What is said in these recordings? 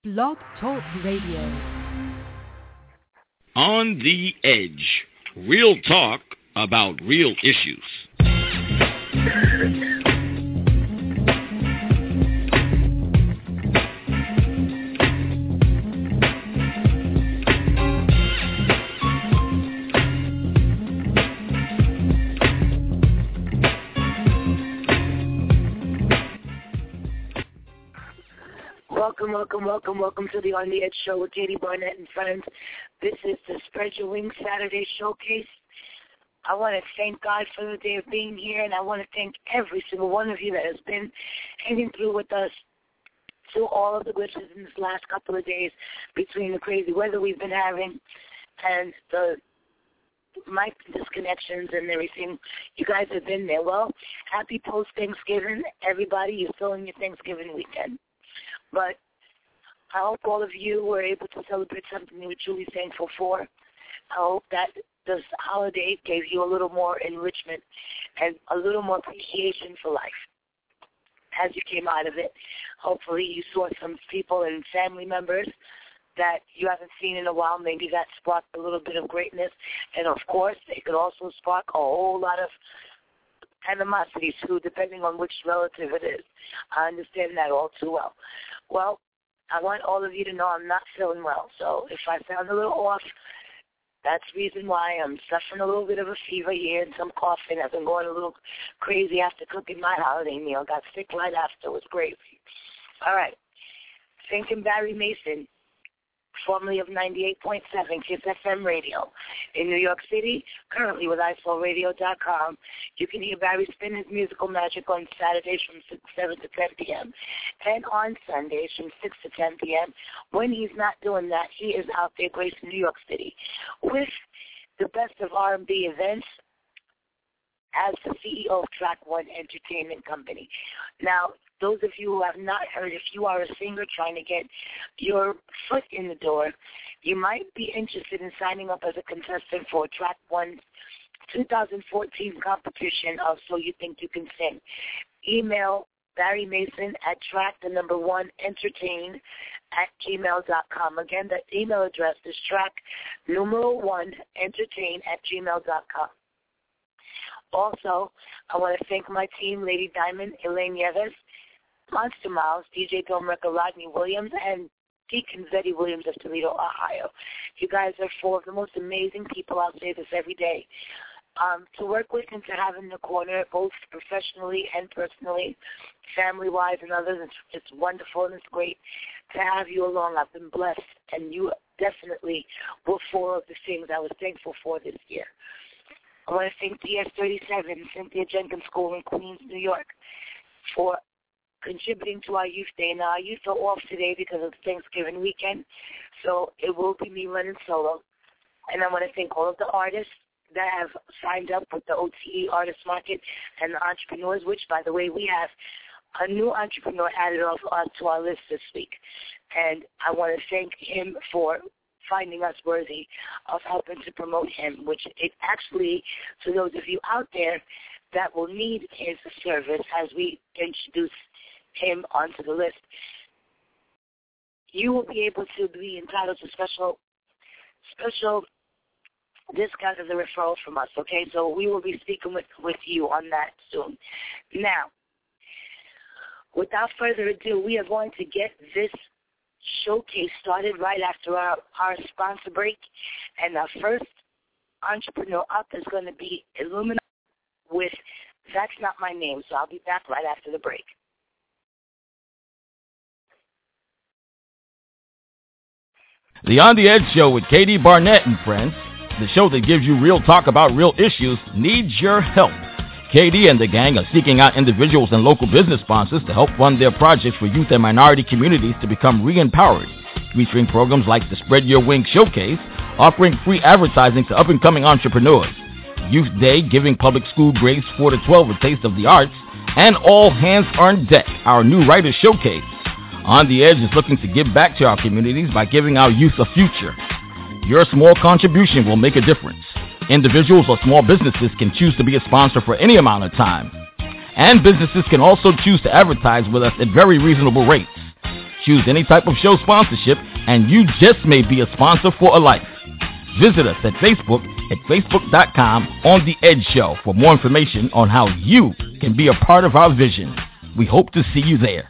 Blog Talk Radio. On the Edge. Real talk about real issues. Welcome to the On the Edge show with Katie Barnett and friends. This is the Spread Your Wings Saturday showcase. I want to thank God for the day of being here, and I want to thank every single one of you that has been hanging through with us through all of the glitches in this last couple of days between the crazy weather we've been having and the mic disconnections and everything. You guys have been there. Well, happy post-Thanksgiving, everybody. You're still in your Thanksgiving weekend. But I hope all of you were able to celebrate something you were truly thankful for. I hope that this holiday gave you a little more enrichment and a little more appreciation for life as you came out of it. Hopefully you saw some people and family members that you haven't seen in a while. Maybe that sparked a little bit of greatness. And, of course, it could also spark a whole lot of animosity, too, depending on which relative it is. I understand that all too well. Well, I want all of you to know I'm not feeling well. So if I sound a little off, that's the reason why. I'm suffering a little bit of a fever here and some coughing. I've been going a little crazy after cooking my holiday meal. Got sick right after. It was crazy. All right. Thanking Barry Mason, formerly of 98.7 KISS FM Radio in New York City, currently with iSoulRadio.com. You can hear Barry spin his musical magic on Saturdays from 7 to 10 p.m. and on Sundays from 6 to 10 p.m. When he's not doing that, he is out there gracing New York City with the best of R&B events as the CEO of Track One Entertainment Company. Now, those of you who have not heard, if you are a singer trying to get your foot in the door, you might be interested in signing up as a contestant for Track One's 2014 competition of So You Think You Can Sing. Email Barry Mason at track1entertain@gmail.com. Again, that email address is track1entertain@gmail.com. Also, I want to thank my team, Lady Diamond, Elaine Nieves, Monster Miles, DJ Domerica, Rodney Williams, and Deacon Zeddy Williams of Toledo, Ohio. You guys are four of the most amazing people. I'll say this every day. To work with and to have in the corner, both professionally and personally, family-wise and others, it's wonderful and it's great to have you along. I've been blessed, and you definitely were four of the things I was thankful for this year. I want to thank DS37, Cynthia Jenkins School in Queens, New York, for contributing to our youth day. Now, our youth are off today because of Thanksgiving weekend, so it will be me running solo. And I want to thank all of the artists that have signed up with the OTE Artist Market and the entrepreneurs, which, by the way, we have a new entrepreneur added to our list this week. And I want to thank him for finding us worthy of helping to promote him, which it actually, to those of you out there that will need his service as we introduce him onto the list, you will be able to be entitled to special discount as a referral from us, okay? So we will be speaking with you on that soon. Now, without further ado, we are going to get this showcase started right after our sponsor break. And our first entrepreneur up is going to be Illumina with That's Not My Name. So I'll be back right after the break. The On the Edge show with Katie Barnett and friends, the show that gives you real talk about real issues, needs your help. Katie and the gang are seeking out individuals and local business sponsors to help fund their projects for youth and minority communities to become re-empowered, featuring programs like the Spread Your Wings Showcase, offering free advertising to up-and-coming entrepreneurs, Youth Day, giving public school grades 4 to 12 a taste of the arts, and All Hands on Deck, our new writers showcase. On the Edge is looking to give back to our communities by giving our youth a future. Your small contribution will make a difference. Individuals or small businesses can choose to be a sponsor for any amount of time. And businesses can also choose to advertise with us at very reasonable rates. Choose any type of show sponsorship, and you just may be a sponsor for a life. Visit us at Facebook at facebook.com on The Edge Show for more information on how you can be a part of our vision. We hope to see you there.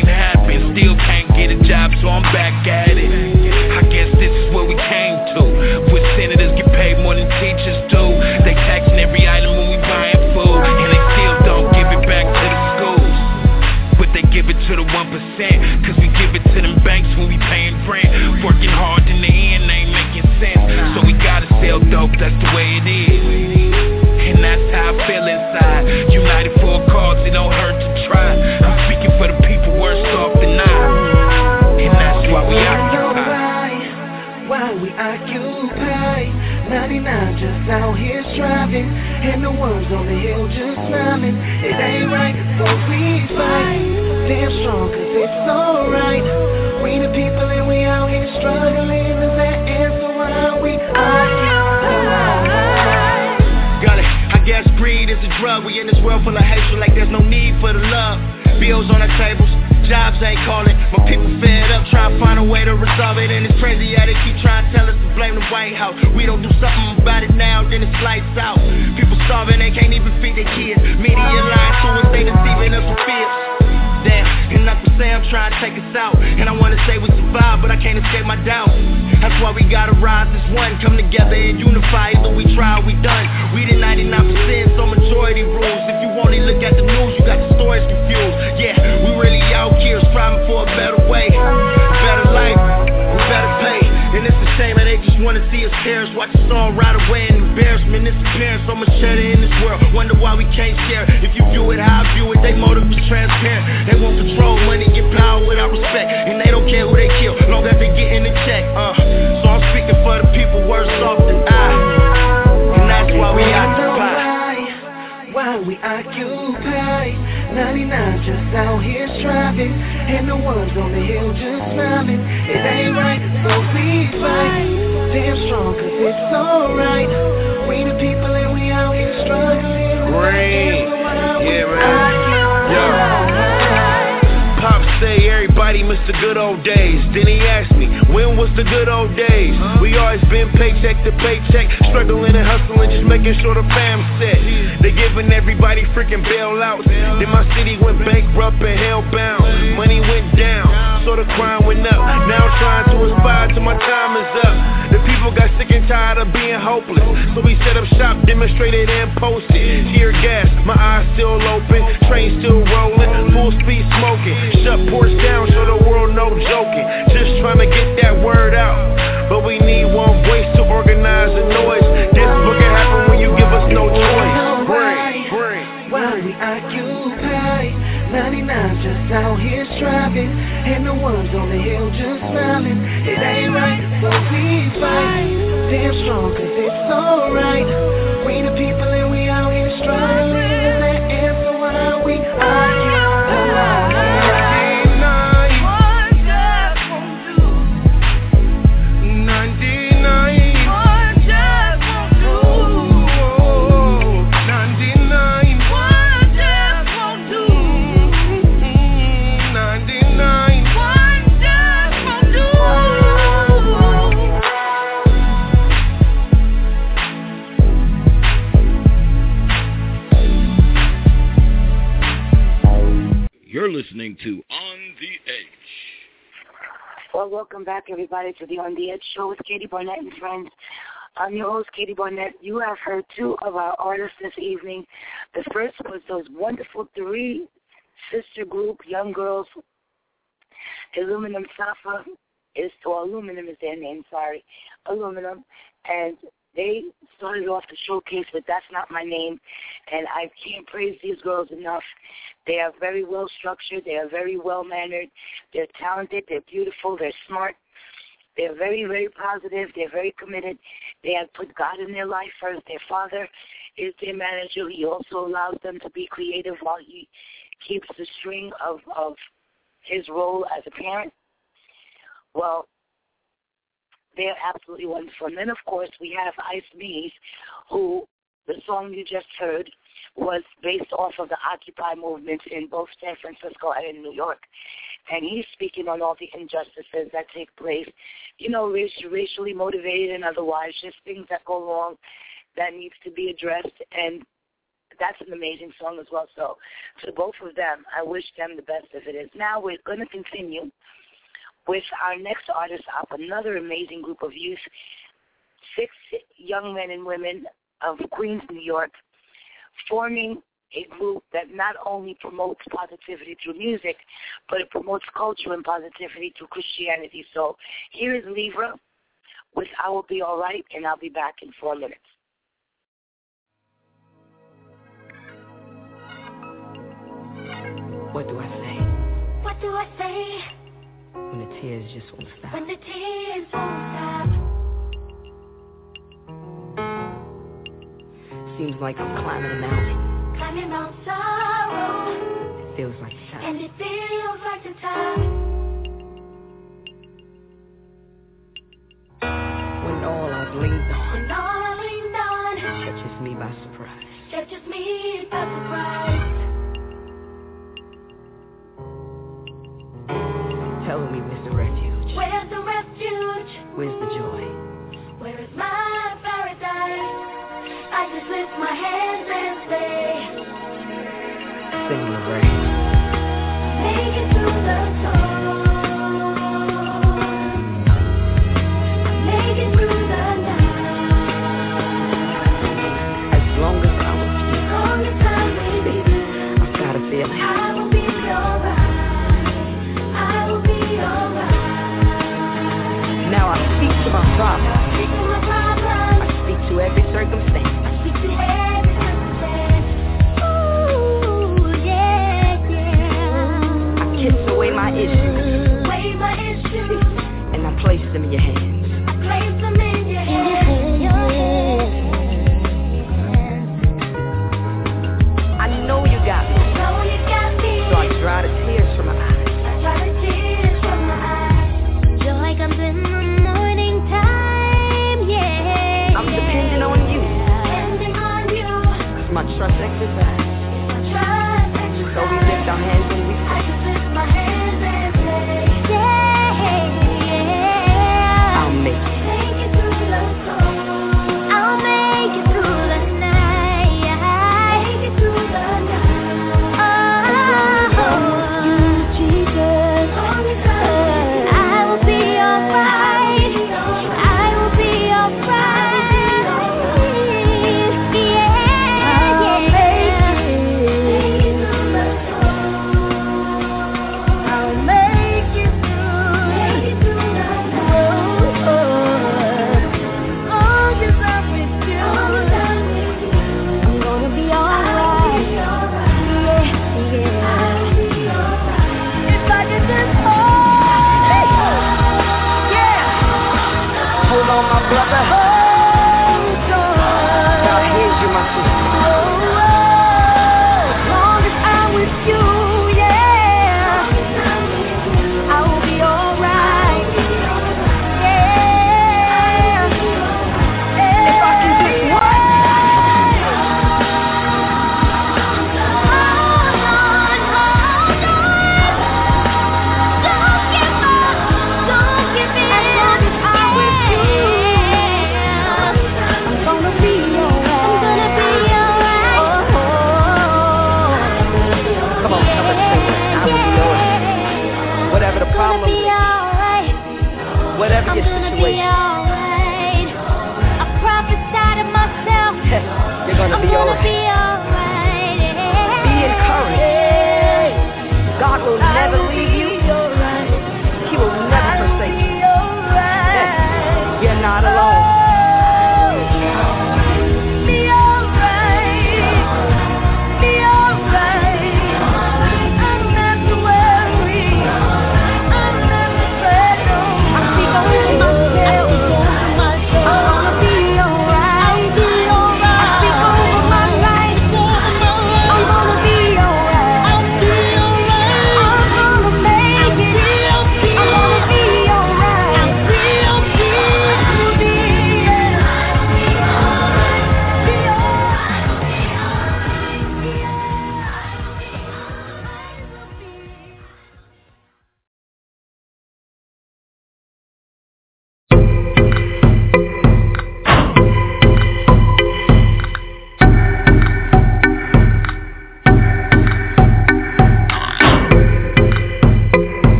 Still can't get a job, so I'm back at it. I guess this is what we came to. while we occupy. 99 just out here striving, and the ones on the hill just smiling. It ain't right, so we fight. Damn strong, cause it's alright. We the people and we out here struggling. Is that answer why we occupy? Got it, I guess greed is a drug. We in this world full of hatred like there's no need for the love. Bills on our tables, jobs ain't calling. My people fed up, trying to find a way to resolve it. And it's crazy how they keep trying to tell us to blame the White House. We don't do something about it now, then it's lights out. People starving, they can't even feed their kids. Media lying to us, they deceiving us with fears. Damn, and not to say I'm trying to take us out. And I wanna say we survived, but I can't escape my doubts. That's why we gotta rise as one, come together and unify. Either we try or we done. We the 99%, so majority rules. If you only look at the news, you got the stories confused. Yeah, we really out here striving for a better way, a better life, a better pay. And it's a shame that they just wanna see us perish. Watch us all ride away in embarrassment, disappearance. So much cheddar in this world, wonder why we can't share. If you view it how I view it, they motive is transparent. They want control, money, get power without respect. And they don't care who they kill, long as they get in the check. So I'm speaking for the people worse off than I. And that's why we occupy. Why we occupy. 99 just out here striving, and the ones on the hill just smiling. It ain't right, so we fight. Damn strong, cause it's alright. We the people and we out here struggling. Green, yeah man. Pop say everybody miss the good old days. Then he asked me, when was the good old days? We always been paycheck to paycheck, struggling and hustling, just making sure the fam set. They giving everybody freaking bailouts. Then my city went bankrupt and hellbound. Money went down, so the crime went up. Now I'm trying to aspire till my time is up. The people got sick and tired of being hopeless, so we set up shop, demonstrated and posted. Tear gas, my eyes still open, train still rolling, full speed smoking. Shut porch down, show the world no joking. Just trying to get that word out, but we need one voice to organize the noise. This book can happen when you give us no choice. Bring. Why we occupy. 99 just out here striving, and the ones on the hill just smiling. It ain't right, so we fight. Damn strong, cause it's alright. We the people and we out here struggling. Is that answer why we occupy? You're listening to On the Edge. Well, welcome back, everybody, to the On the Edge show with Katie Barnett and friends. I'm your host, Katie Barnett. You have heard two of our artists this evening. The first was those wonderful three sister group, young girls, Aluminum Safa, Aluminum is their name, sorry, Aluminum, and they started off the showcase with That's Not My Name, and I can't praise these girls enough. They are very well structured. They are very well mannered. They're talented. They're beautiful. They're smart. They're very, very positive. They're very committed. They have put God in their life first. Their father is their manager. He also allows them to be creative while he keeps the string of his role as a parent. Well, they're absolutely wonderful. And then, of course, we have Ice Mees, who the song you just heard was based off of the Occupy movement in both San Francisco and in New York. And he's speaking on all the injustices that take place, you know, racially motivated and otherwise, just things that go wrong that needs to be addressed. And that's an amazing song as well. So to both of them, I wish them the best of it is. Now we're going to continue with our next artist up, another amazing group of youth, 6 young men and women of Queens, New York, forming a group that not only promotes positivity through music, but it promotes culture and positivity through Christianity. So here is Libra with I Will Be All Right, and I'll be back in 4 minutes. What do I say? What do I say? When the tears just won't stop. When the tears won't stop. seems like I'm climbing a mountain. Climbing Mount Sorrow. It feels like the top. And it feels like the top. When all I've leaned on. When all I leaned on. Catches me by surprise. Catches me by surprise. Tell me, where's the refuge? Where's the refuge? Where's the joy? Where is my paradise? I just lift my hands and say, Sing the rain. make it through the storm. Make it through the night. As long as I'm with you. As long as I'm with you. I've got a feeling. I will be alright. I will be alright. Now I speak to my problem. Speak to my problem. I speak to every circumstance. I speak to every circumstance. Ooh, yeah, yeah. I kiss away my issues. Away my issues. And I place them in your hands. I place them in your hands. Your hands. I know you got me. Know you got me. So I dry the tears from my eyes. I dry the tears from my eyes. Joy comes in the morning time, yeah. I'm depending on you. Depending on you. 'Cause my trust exercise. My trust exercise. So we lift our hands and we I say, just lift my hands and say, yeah. I'll make it. Make it through the storm. I'll make it through the night. Make it through the night. Oh, you, Jesus. I will be alright. I will be alright. Yeah, yeah. Make it through the storm. I'll make it through. Make it through the night. Oh, 'cause I'm with you. I'm gonna be alright. Yeah, yeah. If I could just Hold on, my brother. hold on. Now here's you, my sister. As long as I'm with you, yeah, I will be alright. Yeah. If I can just what? Don't give up. Don't give in. As long as I'm with you,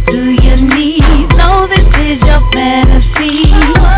to your knees. No, this is your fantasy.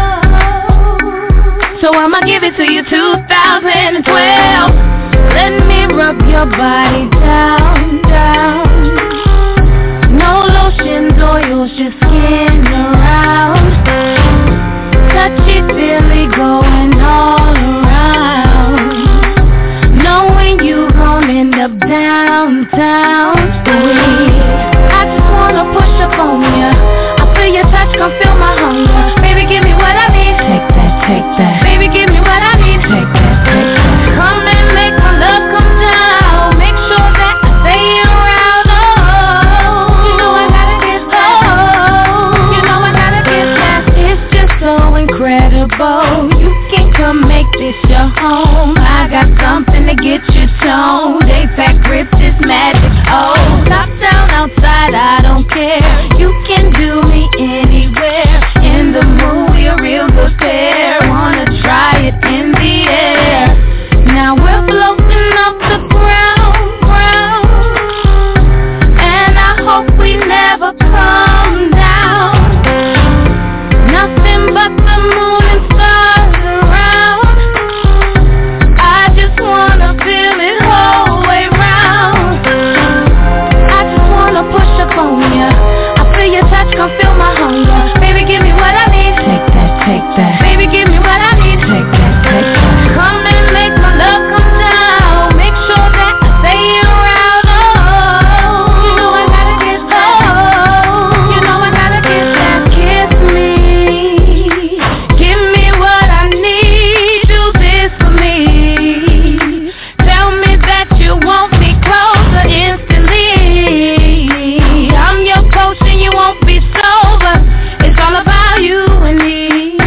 So I'ma give it to you 2012. Let me rub your body down, down. No lotions, oils, just skin around. Touchy feely going all around. Knowing you gon' end up downtown. I just wanna push up on ya. I feel your touch, come feel my hunger. Baby, give me what I need. Take that, take that. Baby, give me what I need. Take that, take that. Come and make my love come down. Make sure that I stay around. Oh, you know I gotta get that. You know I gotta get that. It's just so incredible. You can come make this your home. I got something to get you toned. They pack grips, it's magic. Oh, top down, outside, I don't care. You can do me anywhere. In the mood, we're a real good pair. Wanna try it in the air. Now we're floating off the ground, and I hope we never come down. Nothing but the moon and stars around. I just wanna feel it whole way round. I just wanna push up on ya. I feel your touch, come feel my hunger. Baby, give me what I need. Take that, take that. Baby, give me what I need. Take that, take that. Come and make my love come down. Make sure that I stay around. Oh, you know I gotta get that. You know I gotta get that. Kiss me. Give me what I need. Do this for me. Tell me that you want me closer instantly. I'm your potion, you won't be sober. It's all about you and me.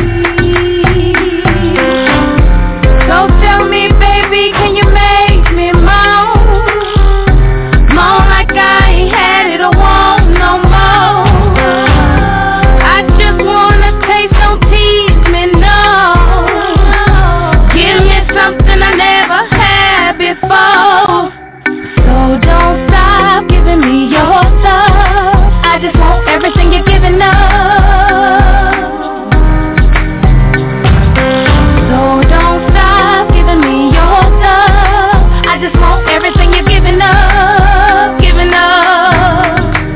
So tell me, baby, can you make me moan? Moan like I ain't had it or won't no more. I just wanna taste, don't tease me, no. Give me something I never had before. So don't stop giving me your love. I just want everything you're giving up. So don't stop giving me your love. I just want everything you're giving up, giving up.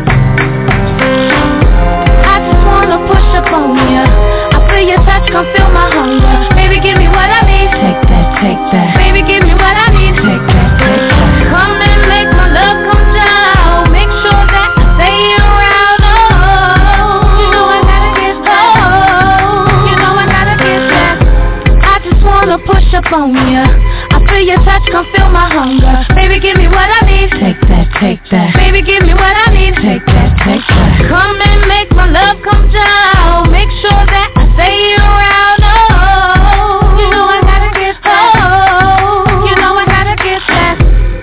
I just wanna push up on ya. I feel your touch, come feel my hunger. Baby, give me what I need. Take that, take that. Baby, give me what I need. Take that, take that. Come and make my love come down. Make sure that I stay around. Oh, you know I gotta get that. You know I gotta get that. I just wanna push up on ya. I feel your touch, come feel my hunger. Baby, give me what I need. Take that, take that. Baby, give me what I need. Take that, take that. Come and make my love come down. Make sure that I stay around. Oh, you know I gotta get that. You know I gotta get that.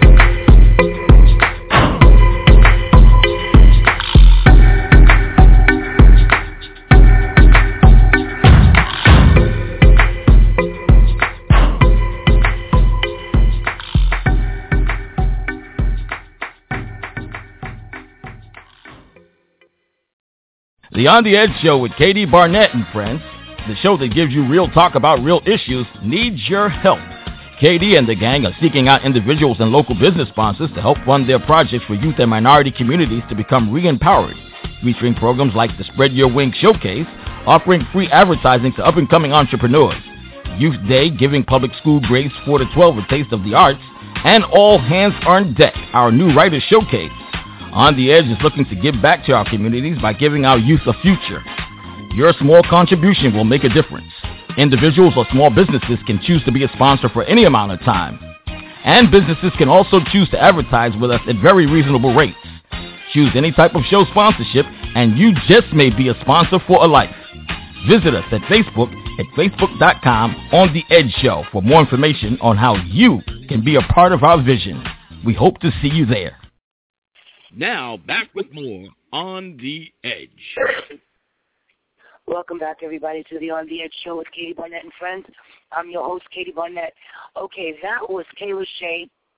The On the Edge Show with Katie Barnett and friends, the show that gives you real talk about real issues, needs your help. Katie and the gang are seeking out individuals and local business sponsors to help fund their projects for youth and minority communities to become re-empowered, featuring programs like the Spread Your Wings Showcase, offering free advertising to up-and-coming entrepreneurs, Youth Day, giving public school grades 4 to 12 a taste of the arts, and All Hands on Deck, our new writers showcase. On the Edge is looking to give back to our communities by giving our youth a future. Your small contribution will make a difference. Individuals or small businesses can choose to be a sponsor for any amount of time. And businesses can also choose to advertise with us at very reasonable rates. Choose any type of show sponsorship and you just may be a sponsor for a life. Visit us at Facebook at facebook.com On The Edge Show for more information on how you can be a part of our vision. We hope to see you there. Now, back with more On The Edge. Welcome back, everybody, to the On The Edge Show with Katie Barnett and friends. I'm your host, Katie Barnett. Okay, that was Kayla Shea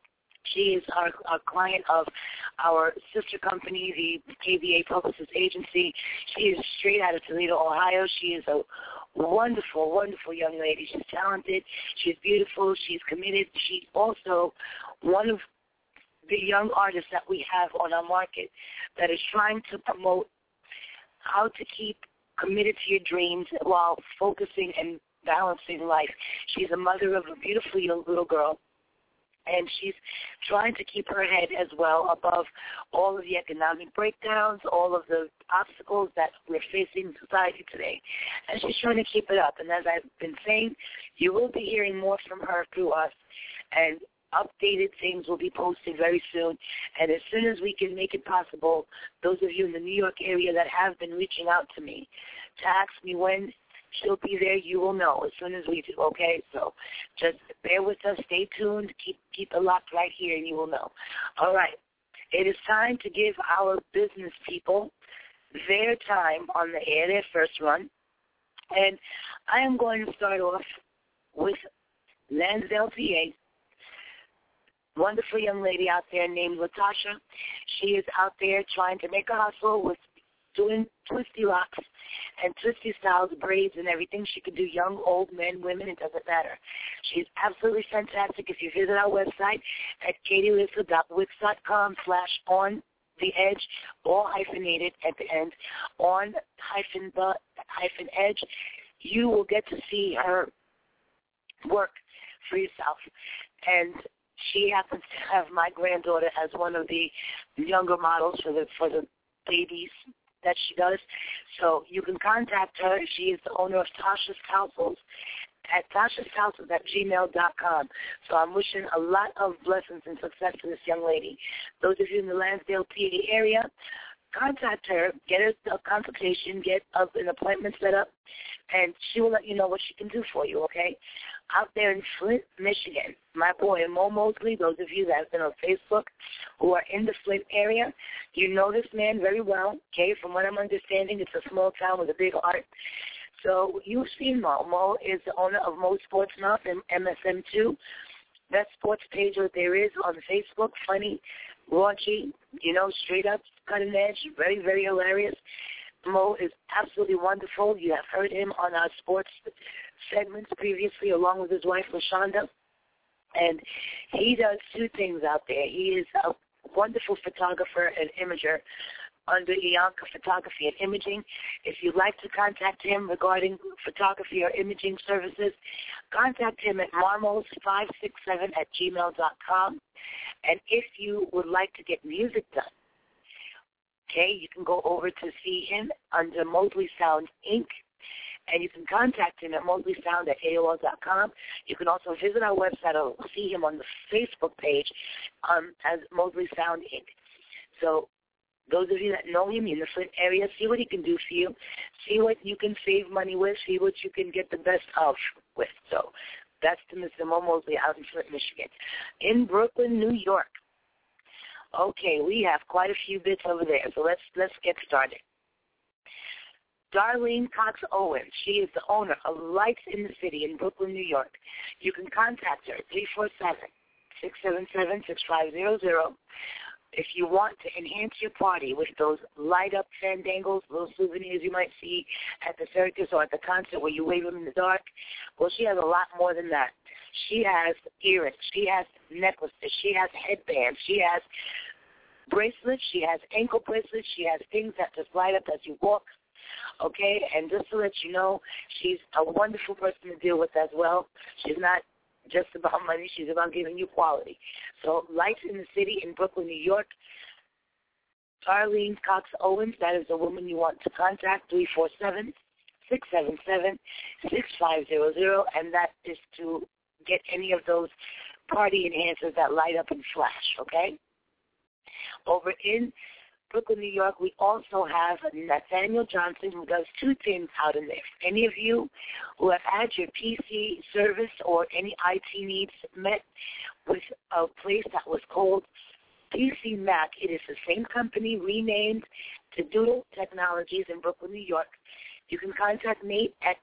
She is our client of our sister company, the KBA Publicist Agency. She is straight out of Toledo, Ohio. She is a wonderful, wonderful young lady. She's talented. She's beautiful. She's committed. She's also one of the young artists that we have on our market that is trying to promote how to keep committed to your dreams while focusing and balancing life. She's a mother of a beautiful young little girl, and she's trying to keep her head as well above all of the economic breakdowns, all of the obstacles that we're facing in society today. And she's trying to keep it up. And as I've been saying, you will be hearing more from her through us, and updated things will be posted very soon. And as soon as we can make it possible, those of you in the New York area that have been reaching out to me to ask me when she'll be there, you will know as soon as we do, okay? So just bear with us, stay tuned, keep it locked right here, and you will know. All right. It is time to give our business people their time on the air, their first run. And I am going to start off with Lansdale, PA. Wonderful young lady out there named Latasha. She is out there trying to make a hustle with doing twisty locks and twisty styles, braids and everything. She could do young, old, men, women, it doesn't matter. She's absolutely fantastic. If you visit our website at katielisa.wix.com/on-the-edge, all hyphenated at the end, on-the-edge, you will get to see her work for yourself. And she happens to have my granddaughter as one of the younger models for the babies that she does. So you can contact her. She is the owner of Tasha's Counsels at Tasha'sCounsels@gmail.com. So I'm wishing a lot of blessings and success to this young lady. Those of you in the Lansdale, PA area, contact her, get her a consultation, get an appointment set up, and she will let you know what she can do for you, okay? Out there in Flint, Michigan, my boy Mo Mosley, those of you that have been on Facebook who are in the Flint area, you know this man very well, okay? From what I'm understanding, it's a small town with a big heart. So you've seen Mo. Mo is the owner of Mo Sports Mouth and MSM2. Best sports page that there is on Facebook, funny, raunchy, straight up, cutting edge, very, very hilarious. Mo is absolutely wonderful. You have heard him on our sports segments previously, along with his wife, LaShonda. And he does two things out there. He is a wonderful photographer and imager under Ianka Photography and Imaging. If you'd like to contact him regarding photography or imaging services, contact him at marmos567@gmail.com. And if you would like to get music done, okay, you can go over to see him under Mosley Sound, Inc., and you can contact him at mosleysound@aol.com. You can also visit our website or see him on the Facebook page as Mosley Sound, Inc. So those of you that know him in the Flint area, see what he can do for you. See what you can save money with. See what you can get the best of with. So that's to Mr. Mo Mosley out in Flint, Michigan. In Brooklyn, New York. Okay, we have quite a few bits over there, so let's get started. Darlene Cox Owen, she is the owner of Lights in the City in Brooklyn, New York. You can contact her at 347-677-6500. If you want to enhance your party with those light-up fandangles, those souvenirs you might see at the circus or at the concert where you wave them in the dark, well, she has a lot more than that. She has earrings. She has necklaces. She has headbands. She has bracelets. She has ankle bracelets. She has things that just light up as you walk, okay? And just to let you know, she's a wonderful person to deal with as well. She's not just about money. She's about giving you quality. So Lights in the City in Brooklyn, New York. Darlene Cox Owens, that is the woman you want to contact, 347-677-6500, and that is to get any of those party enhancers that light up and flash, okay? Over in Brooklyn, New York, we also have Nathaniel Johnson, who does two things out in there. Any of you who have had your PC service or any IT needs met with a place that was called PC Mac, it is the same company renamed to Doodle Technologies in Brooklyn, New York. You can contact Nate at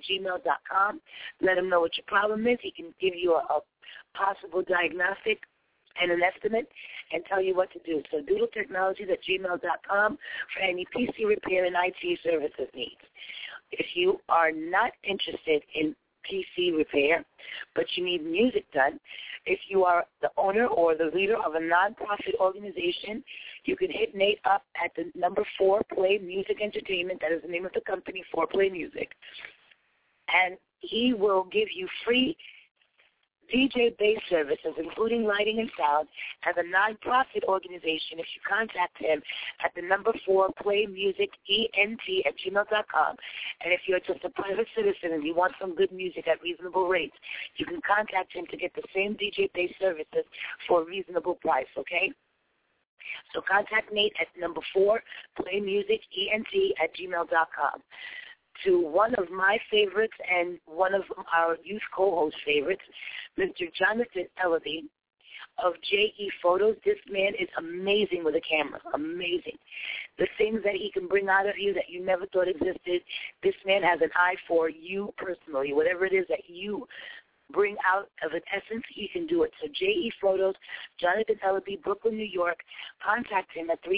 doodletechnology@gmail.com. Let him know what your problem is. He can give you a possible diagnostic and an estimate and tell you what to do. So doodletechnologies@gmail.com for any PC repair and IT services needs. If you are not interested in PC repair, but you need music done, if you are the owner or the leader of a nonprofit organization, you can hit Nate up at the number 4 Play Music Entertainment. That is the name of the company, 4 Play Music. And he will give you free DJ bass services, including lighting and sound, as a nonprofit organization if you contact him at the number 4 Play Music ENT@gmail.com. And if you're just a private citizen and you want some good music at reasonable rates, you can contact him to get the same DJ bass services for a reasonable price, okay? So contact Nate at number 4 Play Music ENT@gmail.com. To one of my favorites and one of our youth co-host favorites, Mr. Jonathan Ellaby of JE Photos. This man is amazing with a camera, amazing. The things that he can bring out of you that you never thought existed, this man has an eye for you personally. Whatever it is that you bring out of an essence, he can do it. So JE Photos, Jonathan Ellaby, Brooklyn, New York. Contact him at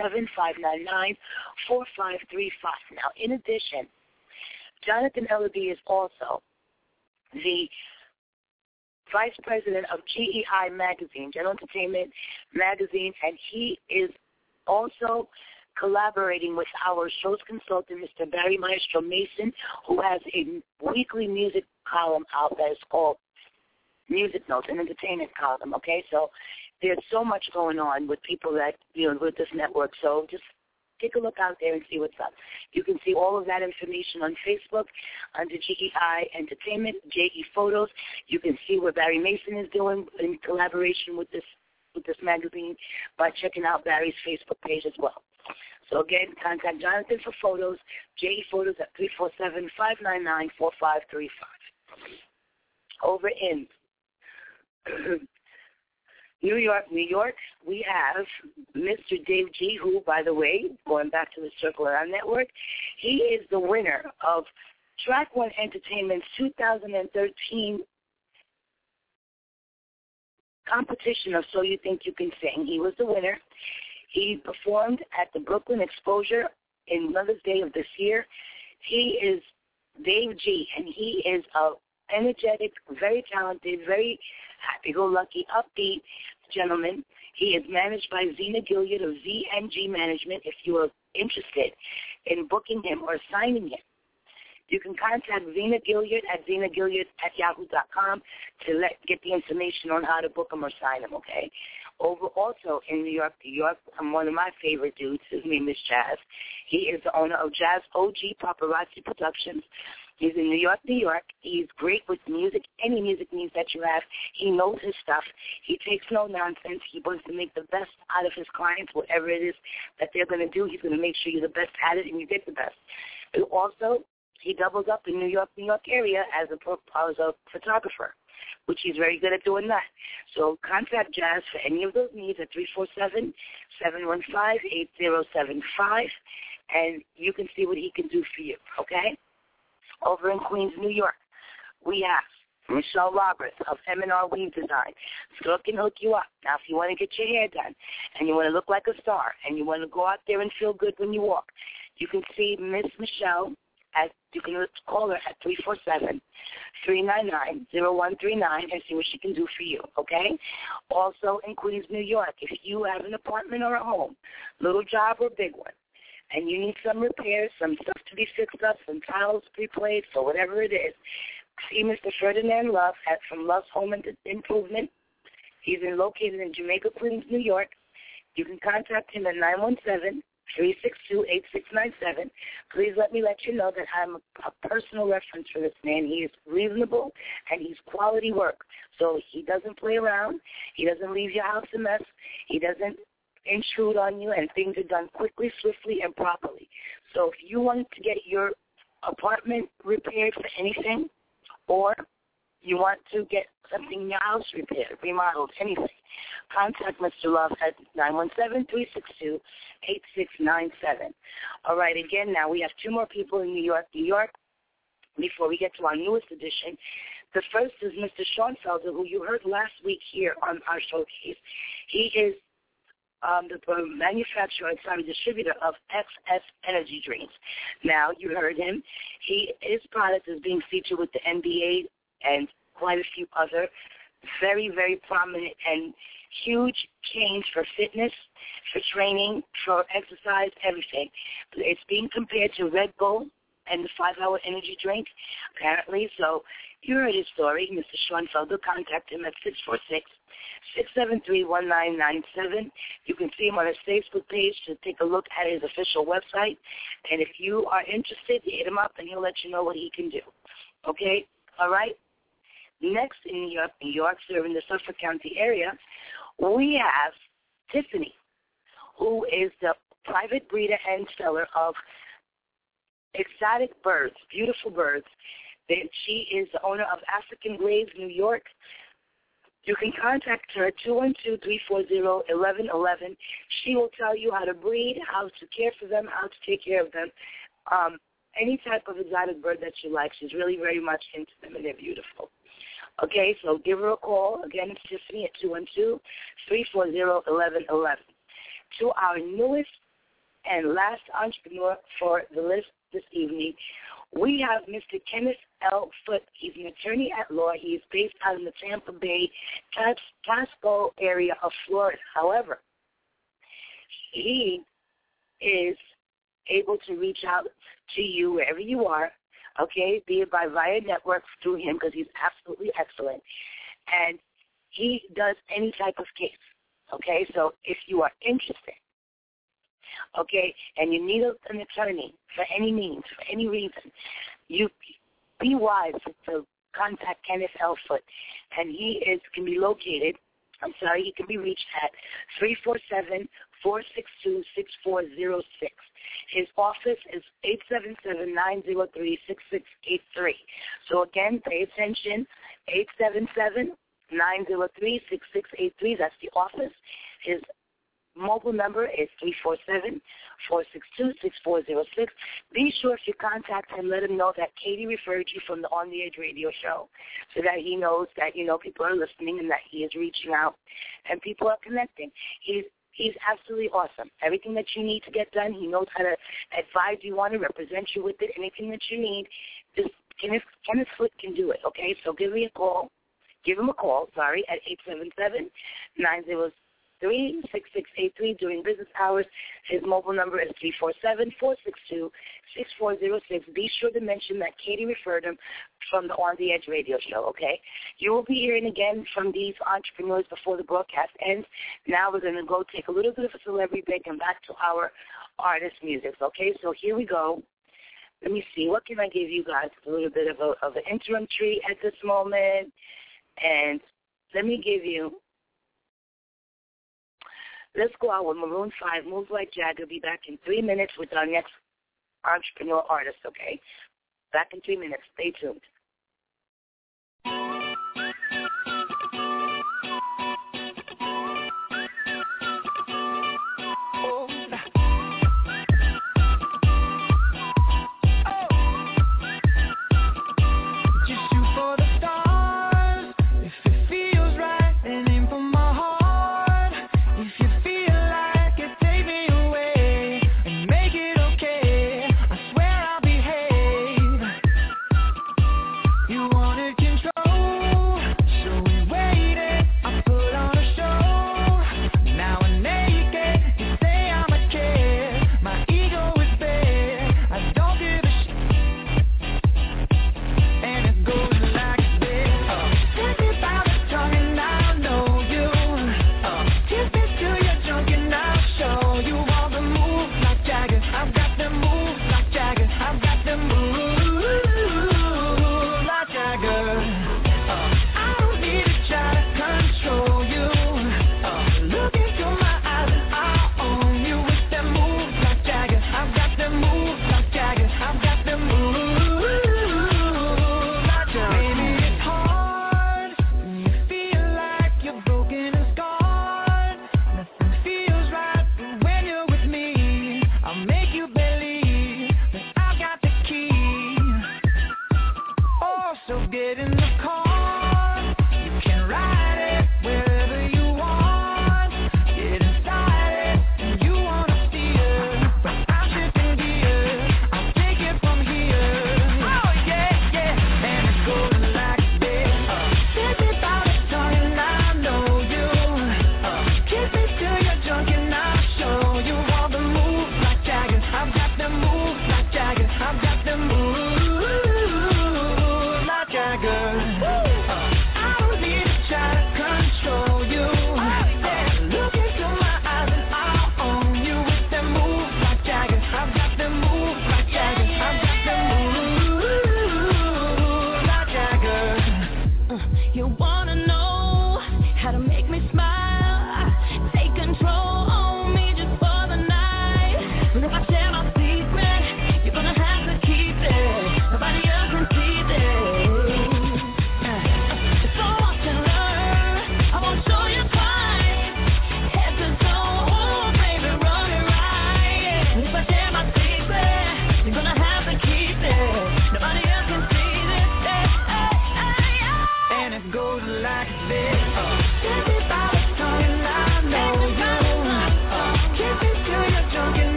347-599-4535. Now, in addition, Jonathan Ellaby is also the vice president of GEI Magazine, General Entertainment Magazine, and he is also collaborating with our show's consultant, Mr. Barry Maestro Mason, who has a weekly music column out that is called Music Notes, an entertainment column, okay? So there's so much going on with people that, with this network, so just take a look out there and see what's up. You can see all of that information on Facebook under GEI Entertainment, JE Photos. You can see what Barry Mason is doing in collaboration with this magazine by checking out Barry's Facebook page as well. So again, contact Jonathan for photos, JE Photos at 347-599-4535. Over in New York, we have Mr. Dave G., who, by the way, going back to the Circle Around Network, he is the winner of Track One Entertainment's 2013 competition of So You Think You Can Sing. He was the winner. He performed at the Brooklyn Exposure in Mother's Day of this year. He is Dave G., and he is a energetic, very talented, very happy-go-lucky, upbeat gentleman. He is managed by Zena Gilliard of ZMG Management. If you are interested in booking him or signing him, you can contact Zena Gilliard at zenagilliard@yahoo.com to get the information on how to book him or sign him, okay? Over also in New York, one of my favorite dudes. His name is Jazz. He is the owner of Jazz OG Paparazzi Productions. He's in New York. He's great with music, any music needs that you have. He knows his stuff. He takes no nonsense. He wants to make the best out of his clients, whatever it is that they're going to do. He's going to make sure you're the best at it and you get the best. And also, he doubles up in New York area as a photographer, which he's very good at doing that. So contact Jazz for any of those needs at 347-715-8075, and you can see what he can do for you, okay? Over in Queens, New York, we have Michelle Roberts of M&R Weave Design. So can hook you up. Now, if you want to get your hair done and you want to look like a star and you want to go out there and feel good when you walk, you can see Miss Michelle. You can call her at 347-399-0139 and see what she can do for you, okay? Also in Queens, New York, if you have an apartment or a home, little job or big one, and you need some repairs, some stuff to be fixed up, some tiles replaced or whatever it is, see Mr. Ferdinand Love from Love's Home Improvement. He's located in Jamaica, Queens, New York. You can contact him at 917-362-8697. Please let me let you know that I'm a personal reference for this man. He is reasonable, and he's quality work. So he doesn't play around. He doesn't leave your house a mess. He doesn't intrude on you, and things are done quickly, swiftly, and properly. So if you want to get your apartment repaired for anything, or you want to get something in your house repaired, remodeled, anything, contact Mr. Love at 917-362-8697. All right, again, now we have two more people in New York. Before we get to our newest edition, The first is Mr. Sean Felder, who you heard last week here on our showcase. He is the manufacturer and distributor of XS Energy Drinks. Now, you heard him. His product is being featured with the NBA and quite a few other very, very prominent and huge change for fitness, for training, for exercise, everything. It's being compared to Red Bull and the 5-hour energy drink, apparently. So you heard his story, Mr. Sean Felder. Contact him at 646-673-1997. You can see him on his Facebook page to take a look at his official website. And if you are interested, hit him up and he'll let you know what he can do. Okay? All right? Next in New York, serving the Suffolk County area, we have Tiffany, who is the private breeder and seller of exotic birds, beautiful birds. She is the owner of African Graves, New York. You can contact her at 212-340-1111. She will tell you how to breed, how to care for them, how to take care of them. Any type of exotic bird that you like. She's really very much into them, and they're beautiful. Okay, so give her a call. Again, it's Tiffany at 212-340-1111. To our newest and last entrepreneur for the list this evening, we have Mr. Kenneth L. Foote. He's an attorney at law. He is based out in the Tampa Bay, Pasco area of Florida. However, he is able to reach out to you wherever you are, okay, be it via network through him, because he's absolutely excellent. And he does any type of case, okay? So if you are interested, okay, and you need an attorney for any means, for any reason, you be wise to contact Kenneth L. Foote. And he can be reached at 347-462-6406. His office is 877-903-6683. So again, pay attention, 877-903-6683. That's the office. His mobile number is 347-462-6406. Be sure if you contact him, let him know that Katie referred you from the On the Edge radio show, so that he knows that, people are listening and that he is reaching out and people are connecting. He's absolutely awesome. Everything that you need to get done, he knows how to advise you on it, represent you with it. Anything that you need, Kenneth Foote can do it, okay? So give him a call, at 877-903-6683 during business hours. His mobile number is 347-462-6406. Be sure to mention that Katie referred him from the On the Edge radio show, okay? You will be hearing again from these entrepreneurs before the broadcast ends. Now we're going to go take a little bit of a celebrity break and back to our artist music, okay? So here we go. Let me see. What can I give you guys? A little bit of an interim treat at this moment. And let me give you, let's go out with Maroon 5, Move Like Jagger. Be back in 3 minutes with our next entrepreneur artist, okay? Back in 3 minutes. Stay tuned.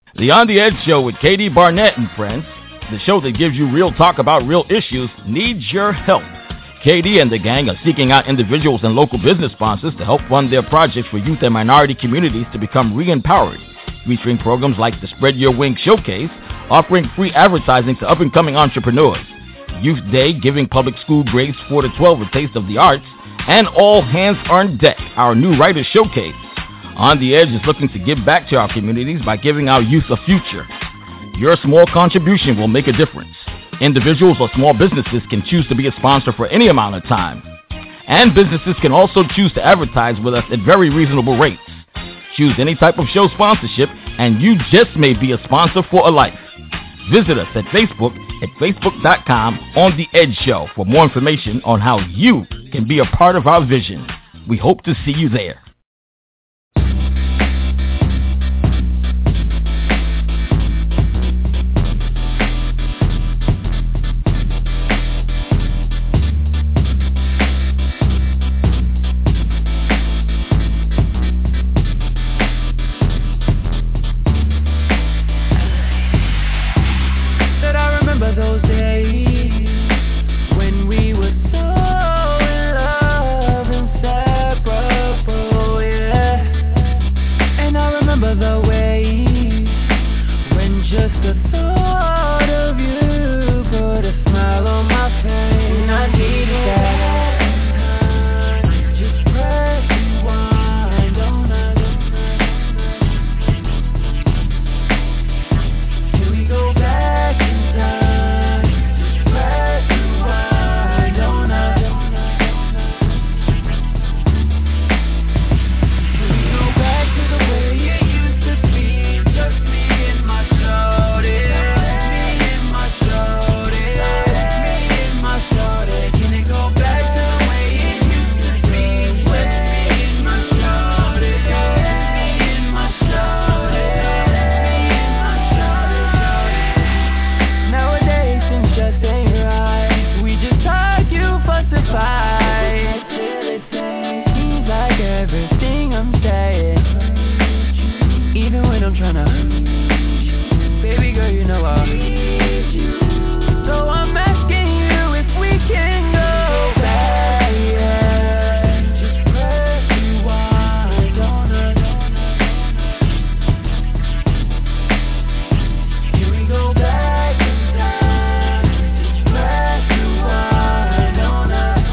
The On the Edge Show with Katie Barnett and friends, the show that gives you real talk about real issues, needs your help. Katie and the gang are seeking out individuals and local business sponsors to help fund their projects for youth and minority communities to become re-empowered, featuring programs like the Spread Your Wings Showcase, offering free advertising to up-and-coming entrepreneurs, Youth Day giving public school grades 4 to 12 a taste of the arts, and All Hands on Deck, our new writers showcase. On the Edge is looking to give back to our communities by giving our youth a future. Your small contribution will make a difference. Individuals or small businesses can choose to be a sponsor for any amount of time. And businesses can also choose to advertise with us at very reasonable rates. Choose any type of show sponsorship, and you just may be a sponsor for a life. Visit us at Facebook at facebook.com On The Edge Show for more information on how you can be a part of our vision. We hope to see you there. Those days when we were so in love, inseparable, yeah. And I remember the way when just the thought of you put a smile on my face. And I needed that. Just press rewind, don't I? Here we go back in time. Baby girl, you know I need you. So I'm asking you if we can go back, yeah. Just press rewind, don't I? Here we go back in time. Just press rewind, don't I?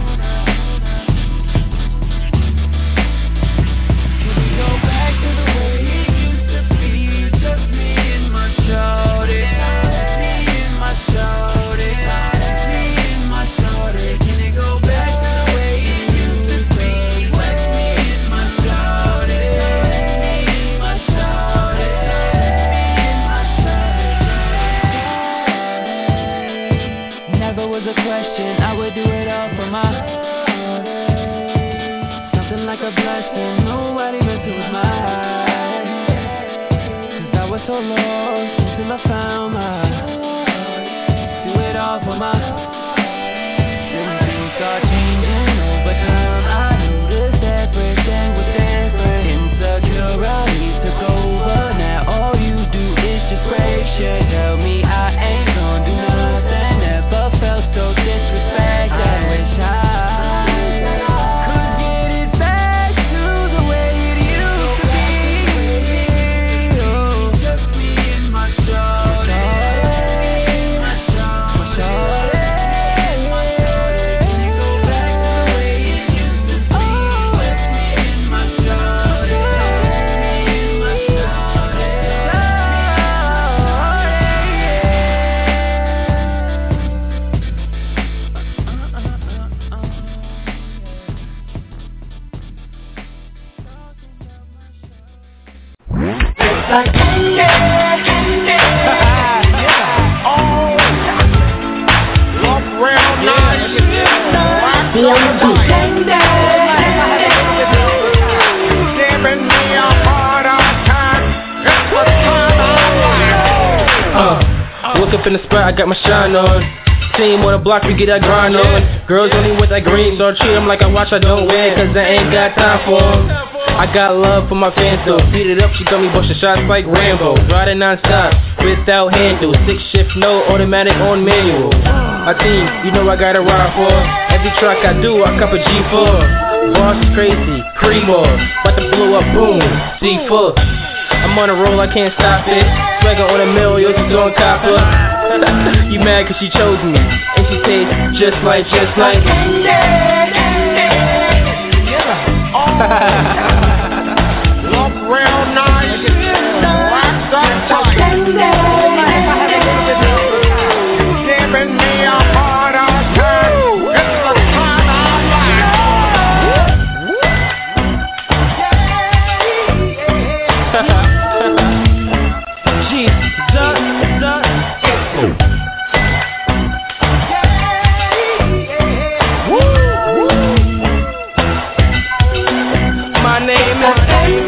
Here we go back to the way it used to be. Just me and my shorty, me and my shorty, me and my shorty. Can it go back to the way it used to be? With me and my shorty, me and my shorty, me and my shorty. Never was a question, I would do it all for my something like a blessing, nobody meant to was mine. I was so lost until I found my do it all for my then things start changing over time. I knew this everything was different. Insecurities took over. Now all you do is just break shit. Tell me I ain't gonna do nothing. Never felt so disrespected. I wish I could get it back to the way it used to be. Like candy, candy. Oh, love real nice. Be on the beat. Candy, giving me a hard time. It's the time I like. Woke up in the spot, I got my shine on. Team on the block, we get that grind on. Girls only with that green, so I treat them like I watch, I don't win, cause I ain't got time for them. I got love for my fans though. Beat it up, she got me busting shots like Rambo. Riding non-stop, without handles. 6-shift, no automatic on manual. My team, you know I got a ride for. Every track I do, I cop a G4. Boss is crazy, primo. About to blow up, boom, C4. I'm on a roll, I can't stop it. Swagger on a mill, yo, she's on copper. You mad cause she chose me, and she tastes just like Look real nice, wax up tight. Giving me a hard time. It's the time I My name is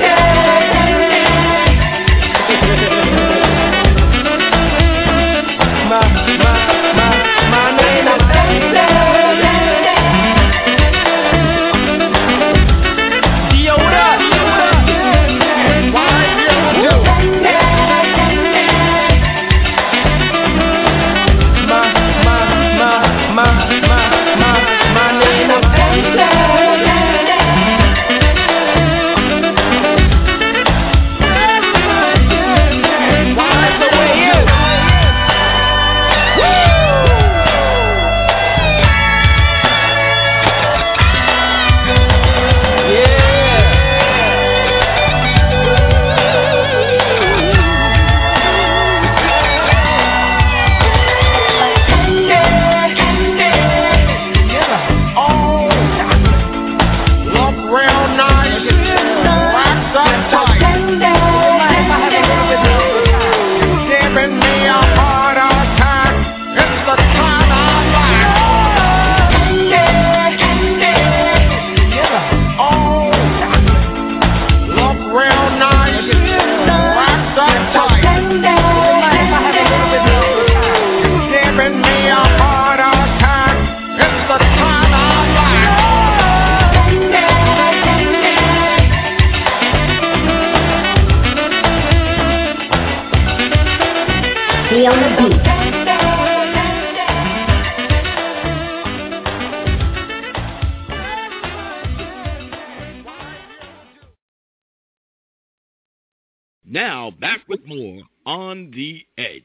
Now, back with more On the Edge.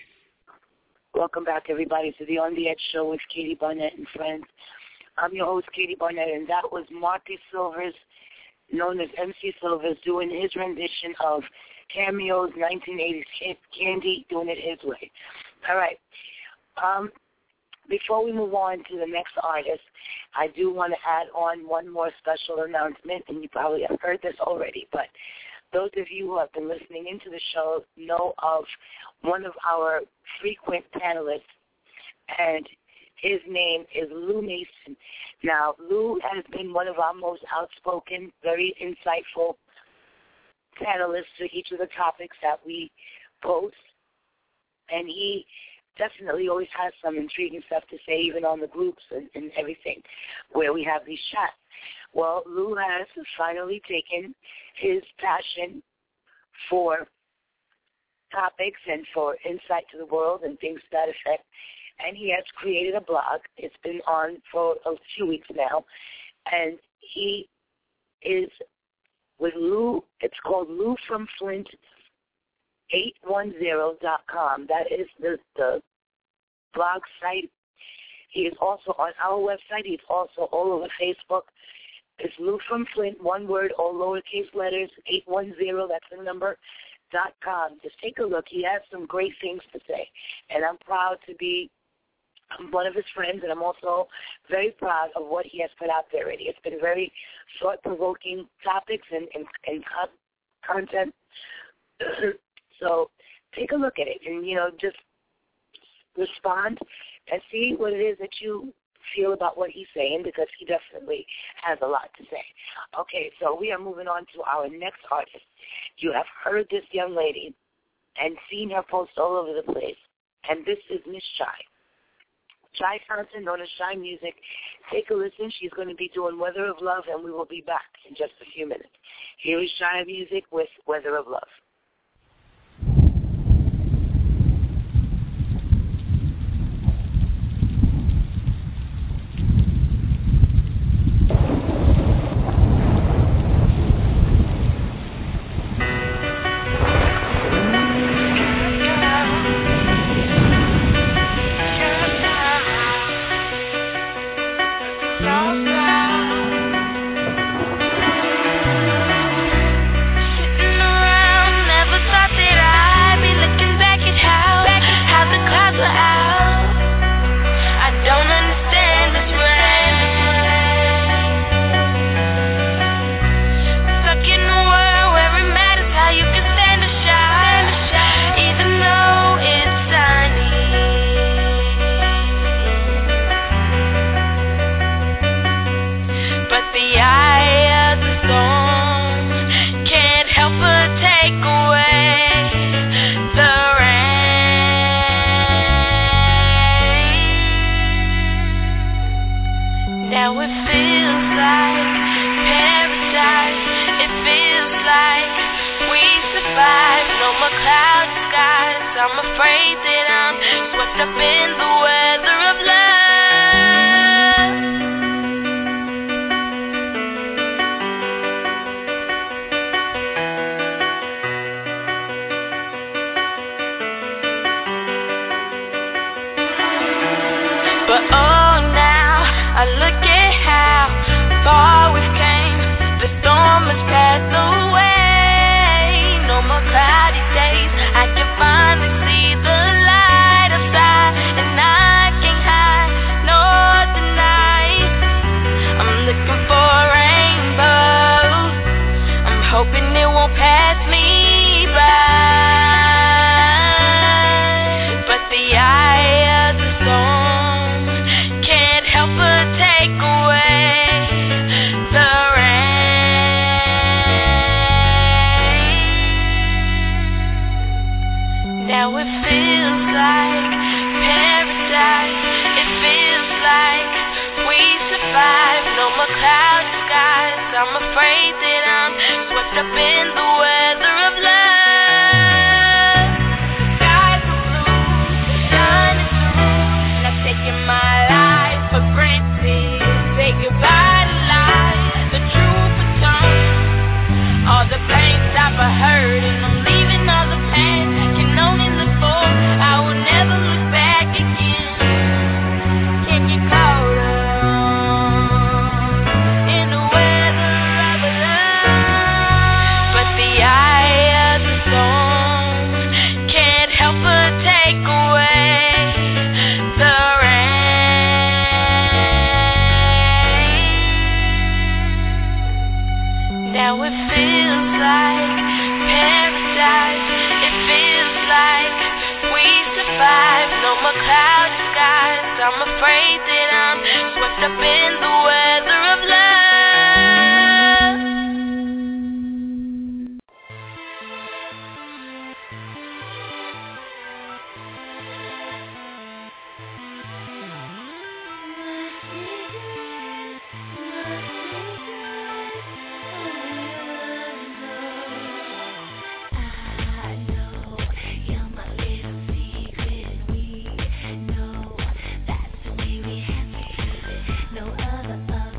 Welcome back, everybody, to the On the Edge show with Katie Barnett and friends. I'm your host, Katie Barnett, and that was Marty Silvers, known as MC Silvers, doing his rendition of Cameo's 1980s hit, Candy, doing it his way. All right. Before we move on to the next artist, I do want to add on one more special announcement, and you probably have heard this already, but those of you who have been listening into the show know of one of our frequent panelists, and his name is Lou Mason. Now, Lou has been one of our most outspoken, very insightful panelists to each of the topics that we post, and he definitely always has some intriguing stuff to say, even on the groups and everything where we have these chats. Well, Lou has finally taken his passion for topics and for insight to the world and things to that effect, and he has created a blog. It's been on for a few weeks now, and he is with Lou. It's called Lou from Flint 810.com. That is the blog site. He is also on our website. He's also all over Facebook. It's Lou from Flint, one word, all lowercase letters, 810, that's the number, .com. Just take a look. He has some great things to say, and I'm proud to be one of his friends, and I'm also very proud of what he has put out there already. It's been very thought-provoking topics and content. So take a look at it and, just respond and see what it is that you feel about what he's saying, because he definitely has a lot to say. Okay, so we are moving on to our next artist. You have heard this young lady and seen her post all over the place, and this is Miss Shy. Shy Fountain, known as Shy Music. Take a listen. She's going to be doing Weather of Love, and we will be back in just a few minutes. Here is Shy Music with Weather of Love. No other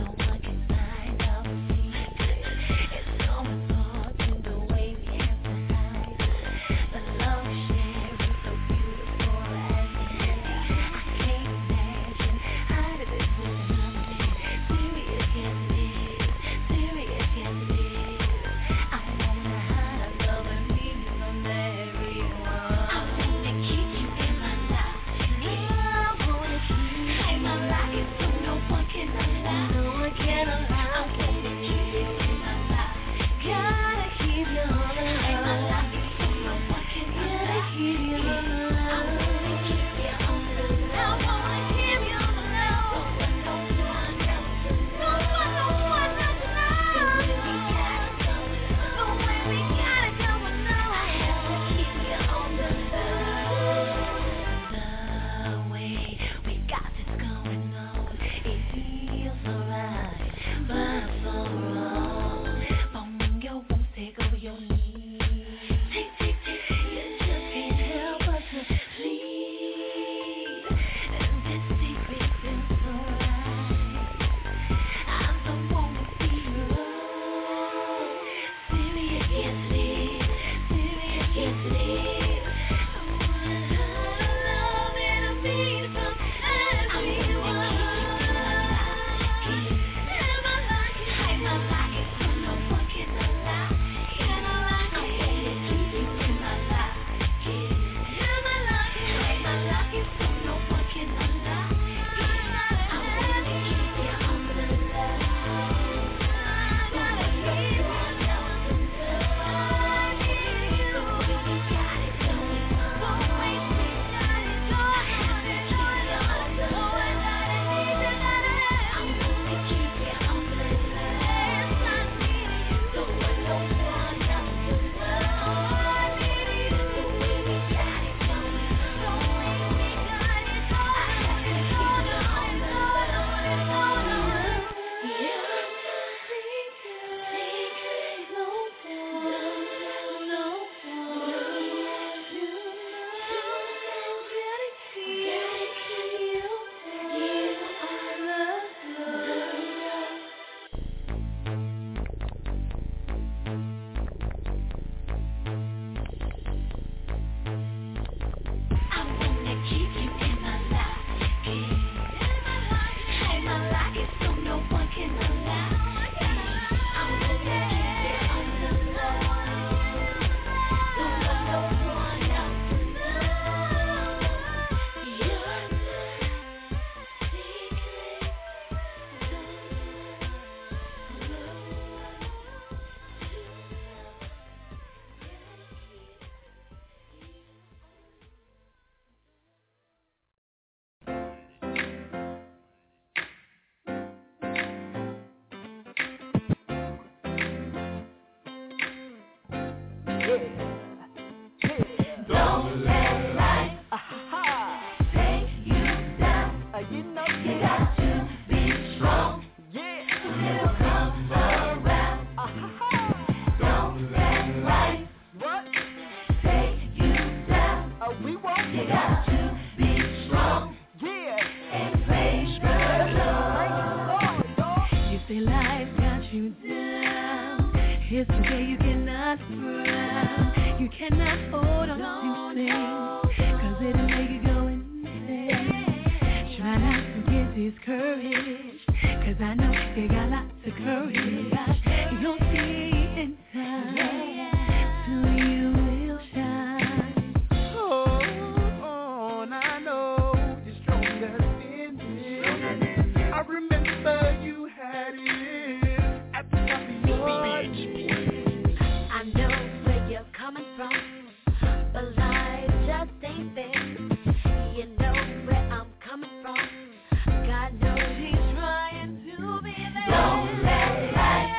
Don't let life take you down. You know you got to be strong. It'll come around. Don't let life take you down. We won't. You got to be strong. And praise the Lord. You say life got you down. It's the way you cannot frown. You cannot hold on to things, 'cause it'll make you go insane. Try not to get discouraged, 'cause I know you got lots of courage. You'll see in time, soon you will shine. Oh, and I know you're stronger than this. I remember you had it at the top of your beach. I know where you're coming from, but life just ain't fair. You know where I'm coming from. God knows He's trying to be there. Don't let life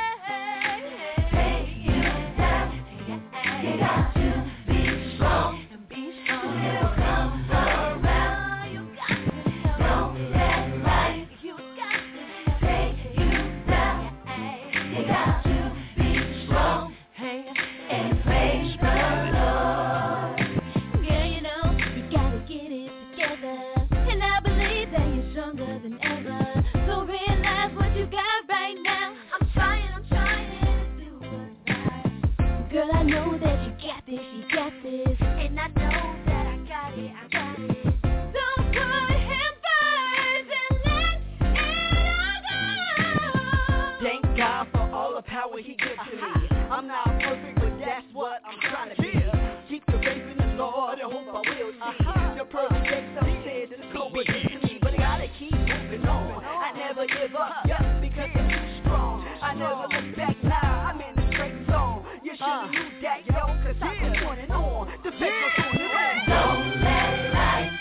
take you down. You got to be strong and be strong. It'll come around. You got to don't let life. You got to take you down. You got to be strong and praise the Lord. Yeah, you know you gotta get it together, and I believe that you're stronger than ever. So realize what you got right now. I'm trying to do what's right. Girl, I know that you got this, and I know that I got it. Don't put Him first and let it all go. Thank God for all the power He gives to me. I'm not perfect, but that's what I'm trying to be. Keep the faith in the Lord and hope I will see. The perfect day, some said it's cold against me, but I gotta keep moving on. I never give up, because I'm too strong. I never look back now, I'm in the straight zone. You should've knew that, yo, 'cause I've been running on. The fact was on the way. Don't let life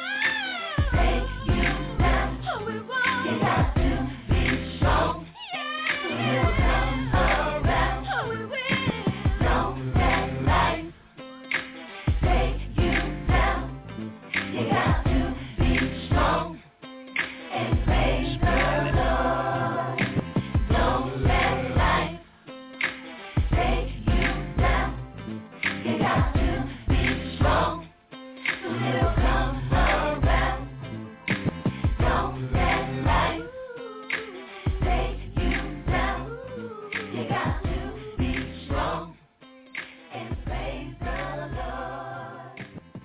take you down. You got to be strong. It'll come around. Don't let life take you down. You got to be strong and praise the Lord. Don't let life take you down. You got to be strong. It'll come around. Don't let life take you down. You got to be strong and praise the Lord.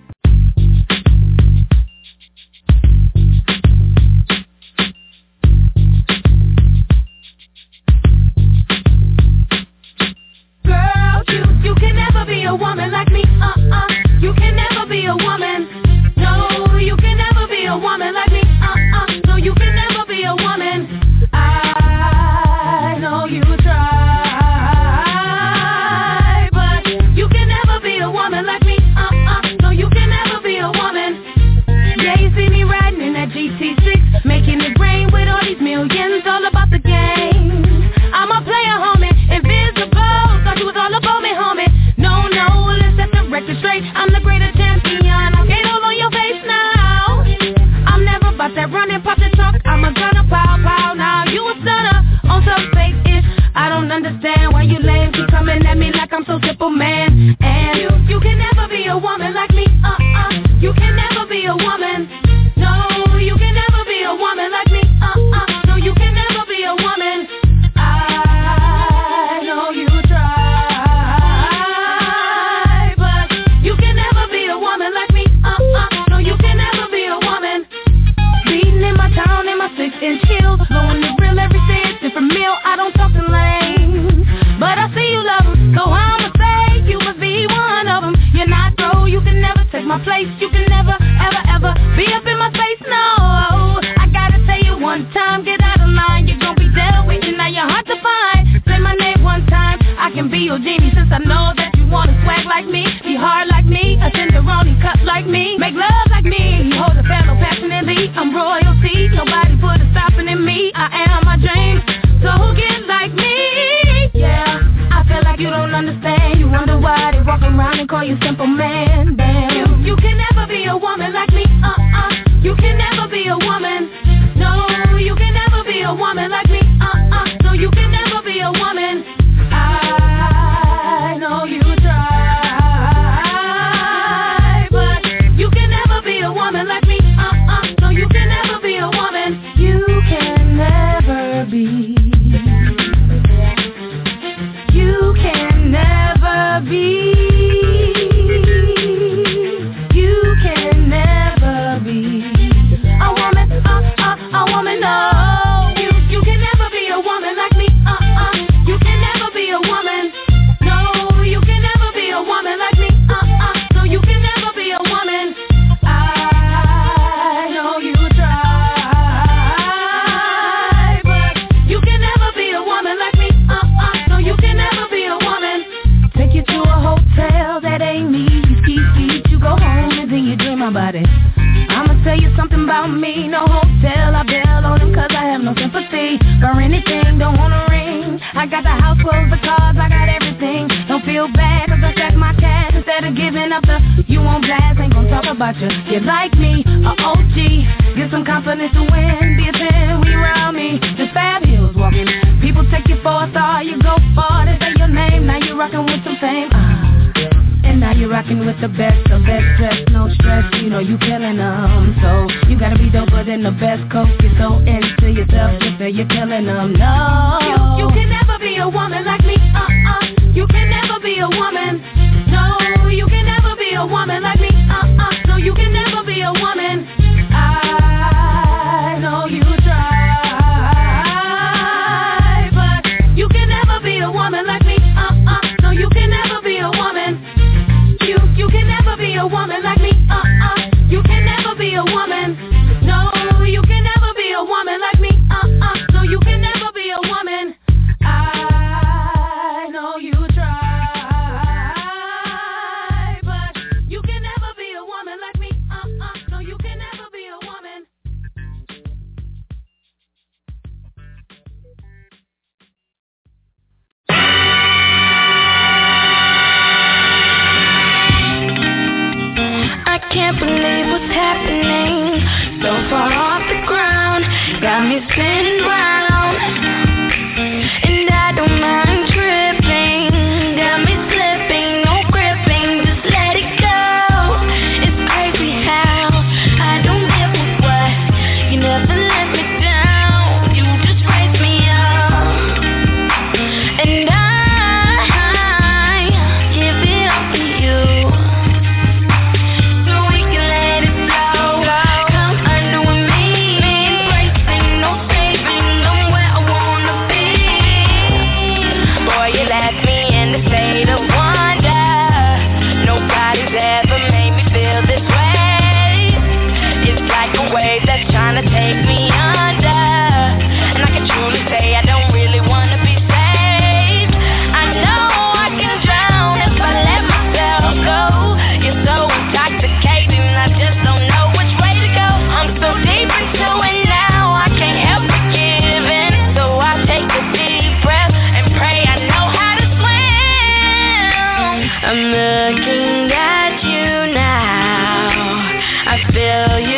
Girl, you can never be a woman like me. You can never be a woman. No, you can never be a woman like me. No, you can never be a woman. I know you try, but you can never be a woman like me. No, you can never be a woman. Yeah, you see me riding in that GT6, making it rain with all these millions, all about the game. I'm a player, homie, invisible. Thought you was all about me, homie. No, let's set the record straight. I'm the greatest champion. I can't hold on your face now. I'm never about that running, pop the trunk. I'm a gunner, pow. Now you a stunner on some fake ish. I don't understand why you lame keep coming at me like I'm so simple, man. And you can never be a woman like me. You can never be a woman. No, you can never be a woman like me. No, you can never be a woman. I know you try, but you can never be a woman like me. No, you can never be a woman. Beating in my town in my 6-inch heels, blowing the real every day, it's different meal. I don't talk in lanes, but I see you love them, so I'ma say you must be one of them. You're not through, you can never take my place. You can never, ever be up in my face, no. I gotta tell you one time, get out of line. You're gonna be dead with you, now you're hard to find. Say my name one time, I can be your genie, since I know that you wanna swag like me, be hard like me, a tenderoni cut like me, make love like me, hold a fellow passionately. I'm royalty, nobody put a stopping in me. I am my dream, so get like me. Yeah, I feel like you don't understand. You wonder why they walk around and call you simple man. Damn. You can never be a woman like me. You can never be a woman. No, you can never be a woman like me. No, you can never be a woman. I know you try, but you can never be a woman like me. No, you can never be a woman. You can never be. You can never be. You can never be a woman. A woman. No. You can never be a woman like me. You can never be a woman. No, you can never be a woman like me. No, you can never be a woman. I know you try, but you can never be a woman like me. No, you can never be a woman. Take you to a hotel that ain't me. You ski, you go home and then you dream about it. I'ma tell you something about me. No hotel, I bail on them cause I have no sympathy for anything, don't wanna ring. I got the house, clothes, the cars, I got everything. Don't feel bad cause I stack my cash instead of giving up the you won't blast. Ain't gon' talk about you. You like me, a OG. Get some confidence to win. Be a 10, we around me. Just Fab Hills walking. People take you for a star, you go far. They say your name, now you rockin' with some fame. And now you're rockin' with the best dressed, no stress, you know you killin' them. So you gotta be doper than the best coke. You're so into yourself, you feel you're killin' them. No, you can never be a woman like me. You can never be a woman. No, you can never be a woman like me. No, you can never be a woman. I know you try, but you can never be a woman like me. No, you can never be a woman. You can never be a woman like me. You can never be a woman. No, you can never be a woman like me. No, you can never be a woman. I know you try, but you can never be a woman like me. No, you can never be a woman. I can't believe what's happening. So far off the ground, got me spinning round, and I don't mind tripping. Got me slipping, no gripping, just let it go. It's crazy how I don't give a what. You never let me down, you just raise me up, and I give it up to you. Take me under, and I can truly say I don't really wanna be saved. I know I can drown if I let myself go. You're so intoxicating, I just don't know which way to go. I'm so deep into it now, I can't help but give in. So I take a deep breath and pray I know how to swim. I'm looking at you now, I feel you.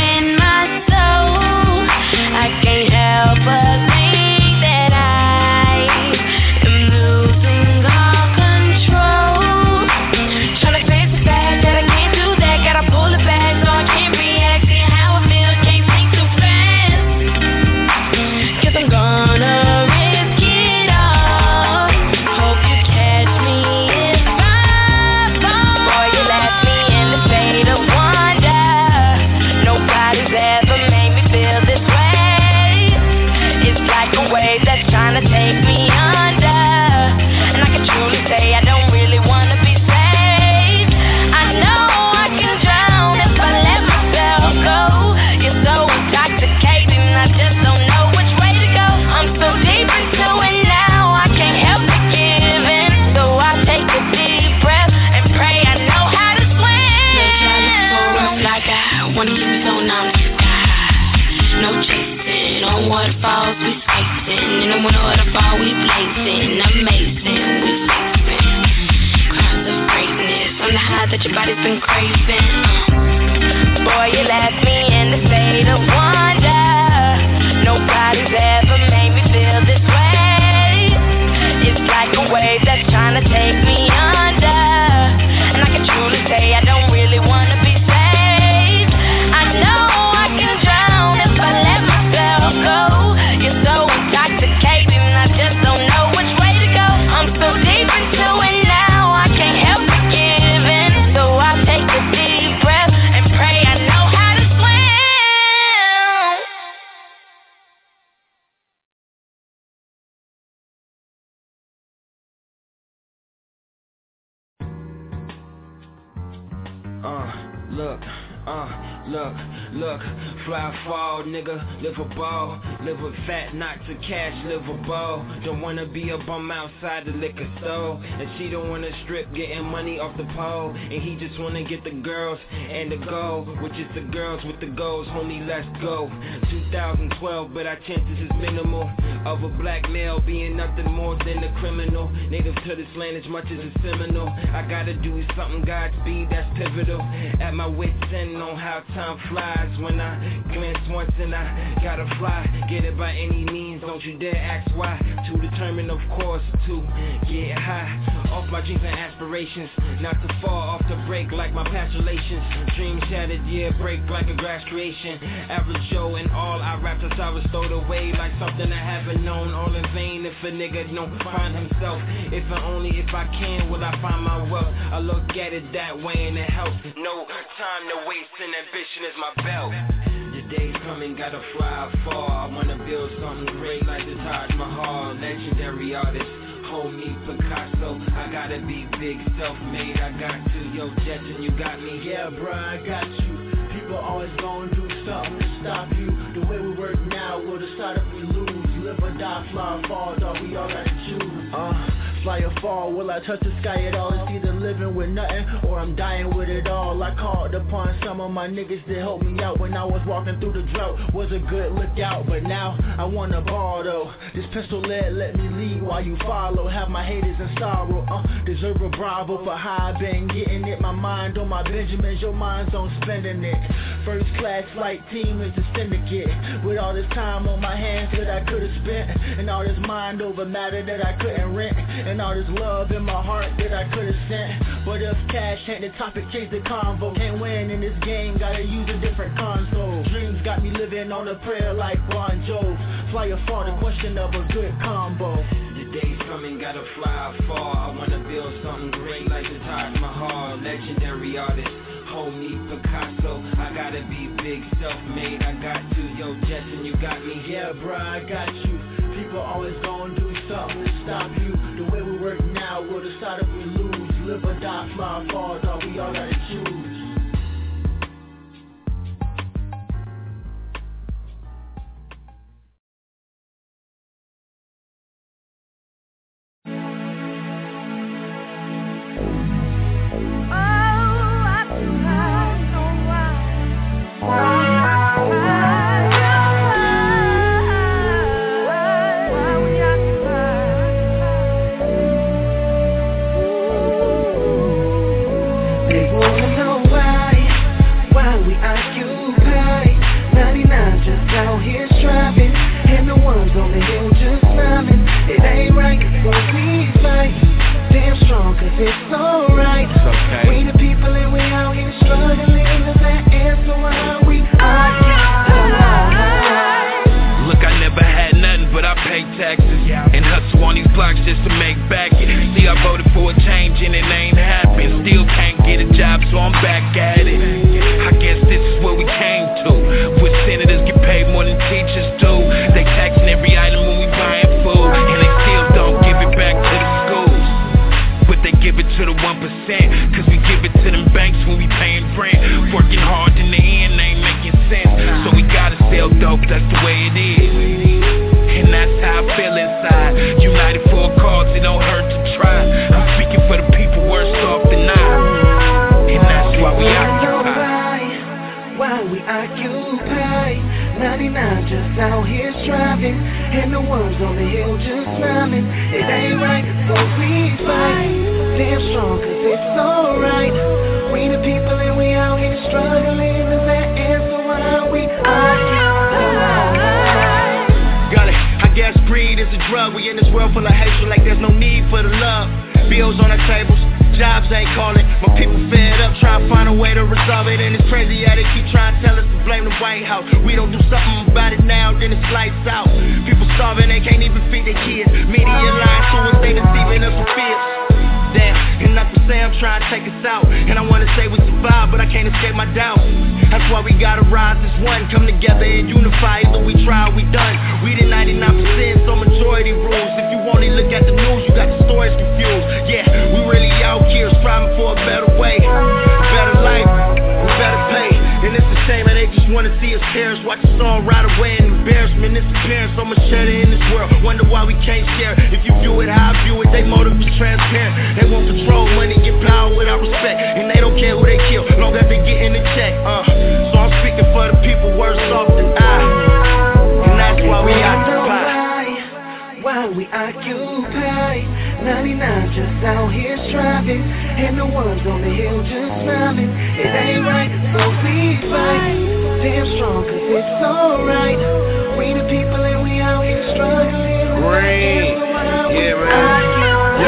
waterfalls we skating, in the waterfall we blazing, amazing, we fixing crimes of greatness, that your body's been craving. Boy, you left me in a state of wonder. Nobody's ever made me feel this way. It's like a wave that's trying to take me under. And I can truly say I don't really wanna be saved. I know I can drown if I let myself go. You're so intoxicating, I just don't know which way to go. I'm so deep into it now, I can't help but give in. So I take a deep breath and pray I know how to swim. Look, fly fall, nigga, live a ball, live with fat knots of cash, live a ball. Don't wanna be a bum outside the liquor store, and she don't wanna strip, getting money off the pole, and he just wanna get the girls and the goal, which is the girls with the goals, homie, let's go. 2012, but our chances is minimal of a black male being nothing more than a criminal, native to this land as much as a Seminole. I gotta do something Godspeed that's pivotal, at my wit's end on how time flies. When I glance once and I gotta fly, get it by any means, don't you dare ask why. Too determined, of course, to get high off my dreams and aspirations, not to fall off the break like my past relations. Dreams shattered, yeah, break like a grass creation. Average Joe and all I rap till I was stowed away like something I haven't known. All in vain if a nigga don't find himself. If and only if I can will I find my wealth. I look at it that way and it helps. No time to waste and ambition is my belt. The day's coming, gotta fly far. I wanna build something great like the Taj Mahal. Legendary artist, homie Picasso. I gotta be big, self-made, I got to. Yo, Jetson, you got me? Yeah, bruh, I got you. People always gonna do something to stop you. The way we work now, we'll decide if we lose. Live or die, fly or fall, dog, we all gotta choose. Fly or fall, will I touch the sky at all? It's either living with nothing or I'm dying with it all. I called upon some of my niggas to help me out when I was walking through the drought. Was a good lookout, but now I wanna ball though. This pistol let me lead while you follow. Have my haters in sorrow, deserve a bravo for how I been getting it. My mind on my Benjamins, your mind's on spending it. First class flight team is the syndicate. With all this time on my hands that I could've spent, and all this mind over matter that I couldn't rent, and all this love in my heart that I could've sent. But if cash ain't the topic, change the convo. Can't win in this game, gotta use a different console. Dreams got me living on a prayer like Bon Jovi. Fly or fall, the question of a good combo. The day's coming, gotta fly far. I wanna build something great like the Taj Mahal. Legendary artist, homie Picasso. I gotta be big, self-made, I got to. Yo, Jetson, you got me? Yeah, bruh, I got you. People always gonna do something to stop you. The way we work now, we'll decide if we lose. Live or die, fly or fall, dog, we all gotta choose. It's alright. Okay. We the people and we out here struggling. Is that answer why we are? Look, I never had nothing but I pay taxes and hustle on these blocks just to make back it. See, I voted for a change and it ain't happened. Still can't get a job, so I'm back at it. I guess this is what we came to. Where senators get paid more than teachers do. They taxing every item when we buying food, and they still don't give it back to the schools. But they give it to the 1%, cause we give it to them banks when we paying rent. Working hard in the end ain't making sense, so we gotta sell dope, that's the way it is. And that's how I feel inside. United for a cause, it don't hurt to try. I'm speaking for the people worse off than I. And that's why we occupy. Why we occupy. 99 just out here striving, and the ones on the hill just smiling. It ain't right, so we fight. Damn strong, cause it's alright. drug. We in this world full of hatred like there's no need for the love. Bills on our tables, jobs ain't calling. My people fed up, trying to find a way to resolve it. And it's crazy how they keep trying to tell us to blame the White House. We don't do something about it now, then it's lights out. People starving, they can't even feed their kids. Media lying to us, they deceiving us with fears. Damn, and not to say I'm trying to take us out. And I wanna say we survived, but I can't escape my doubts. That's why we gotta rise as one, come together and unify. Either we try or we done. We the 99%, so majority rules. If you only look at the news, you got the stories confused. Yeah, we really out here striving for a better way, a better life, a better pay. And it's a shame that they just wanna see us perish. Watch us all ride away in embarrassment, disappearance. So much cheddar in this world, wonder why we can't share. If you view it how I view it, they motive is transparent. They want control, money, get power without respect. And they don't care who they kill, long as they get in the check. So I'm speaking for the people worse off than I. And that's why we occupy. Why we occupy. 99 just out here striving, and the ones on the hill just smiling. It ain't right, so we fight. Damn strong, cause it's alright. We the people and we out here struggling. Great, yeah man.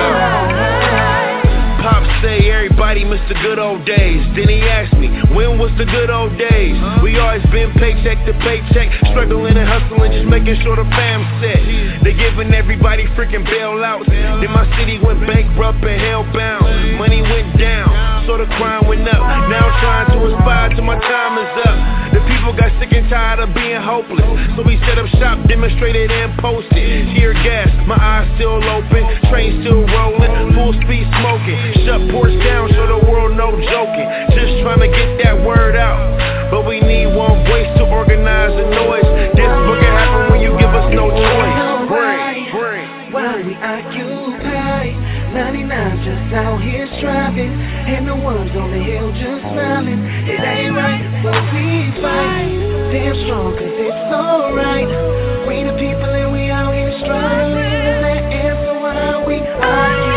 Pop say everybody missed the good old days. Then he asked me, when was the good old days? We always been paycheck to paycheck, struggling and hustling, just making sure the fam's set. They giving everybody freaking bailouts. Then my city went bankrupt and hellbound. Money went down, so the crime went up. Now I'm trying to aspire till my time is up. The people got sick and tired of being hopeless, so we set up shop, demonstrated and posted. Tear gas, my eyes still open, train still rolling, full speed smoking. Shut porch down so the world no joking. Just trying to get that word out, but we need one voice to organize the noise. This book can happen when you give us no choice. Why we occupy. 99 just out here striving, and the ones on the hill just smiling. It ain't right, so we fight. Damn strong, cause it's alright. We the people and we out here struggling. And that answer why we occupy.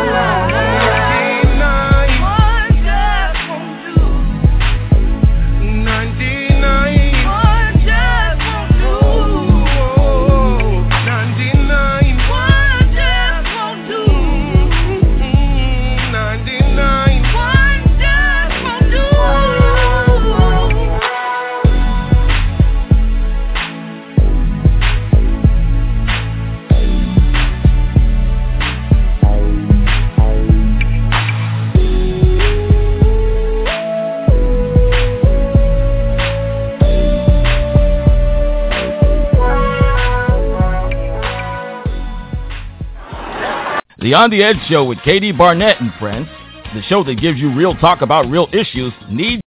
The On the Edge Show with Katie Barnett and friends, the show that gives you real talk about real issues, needs.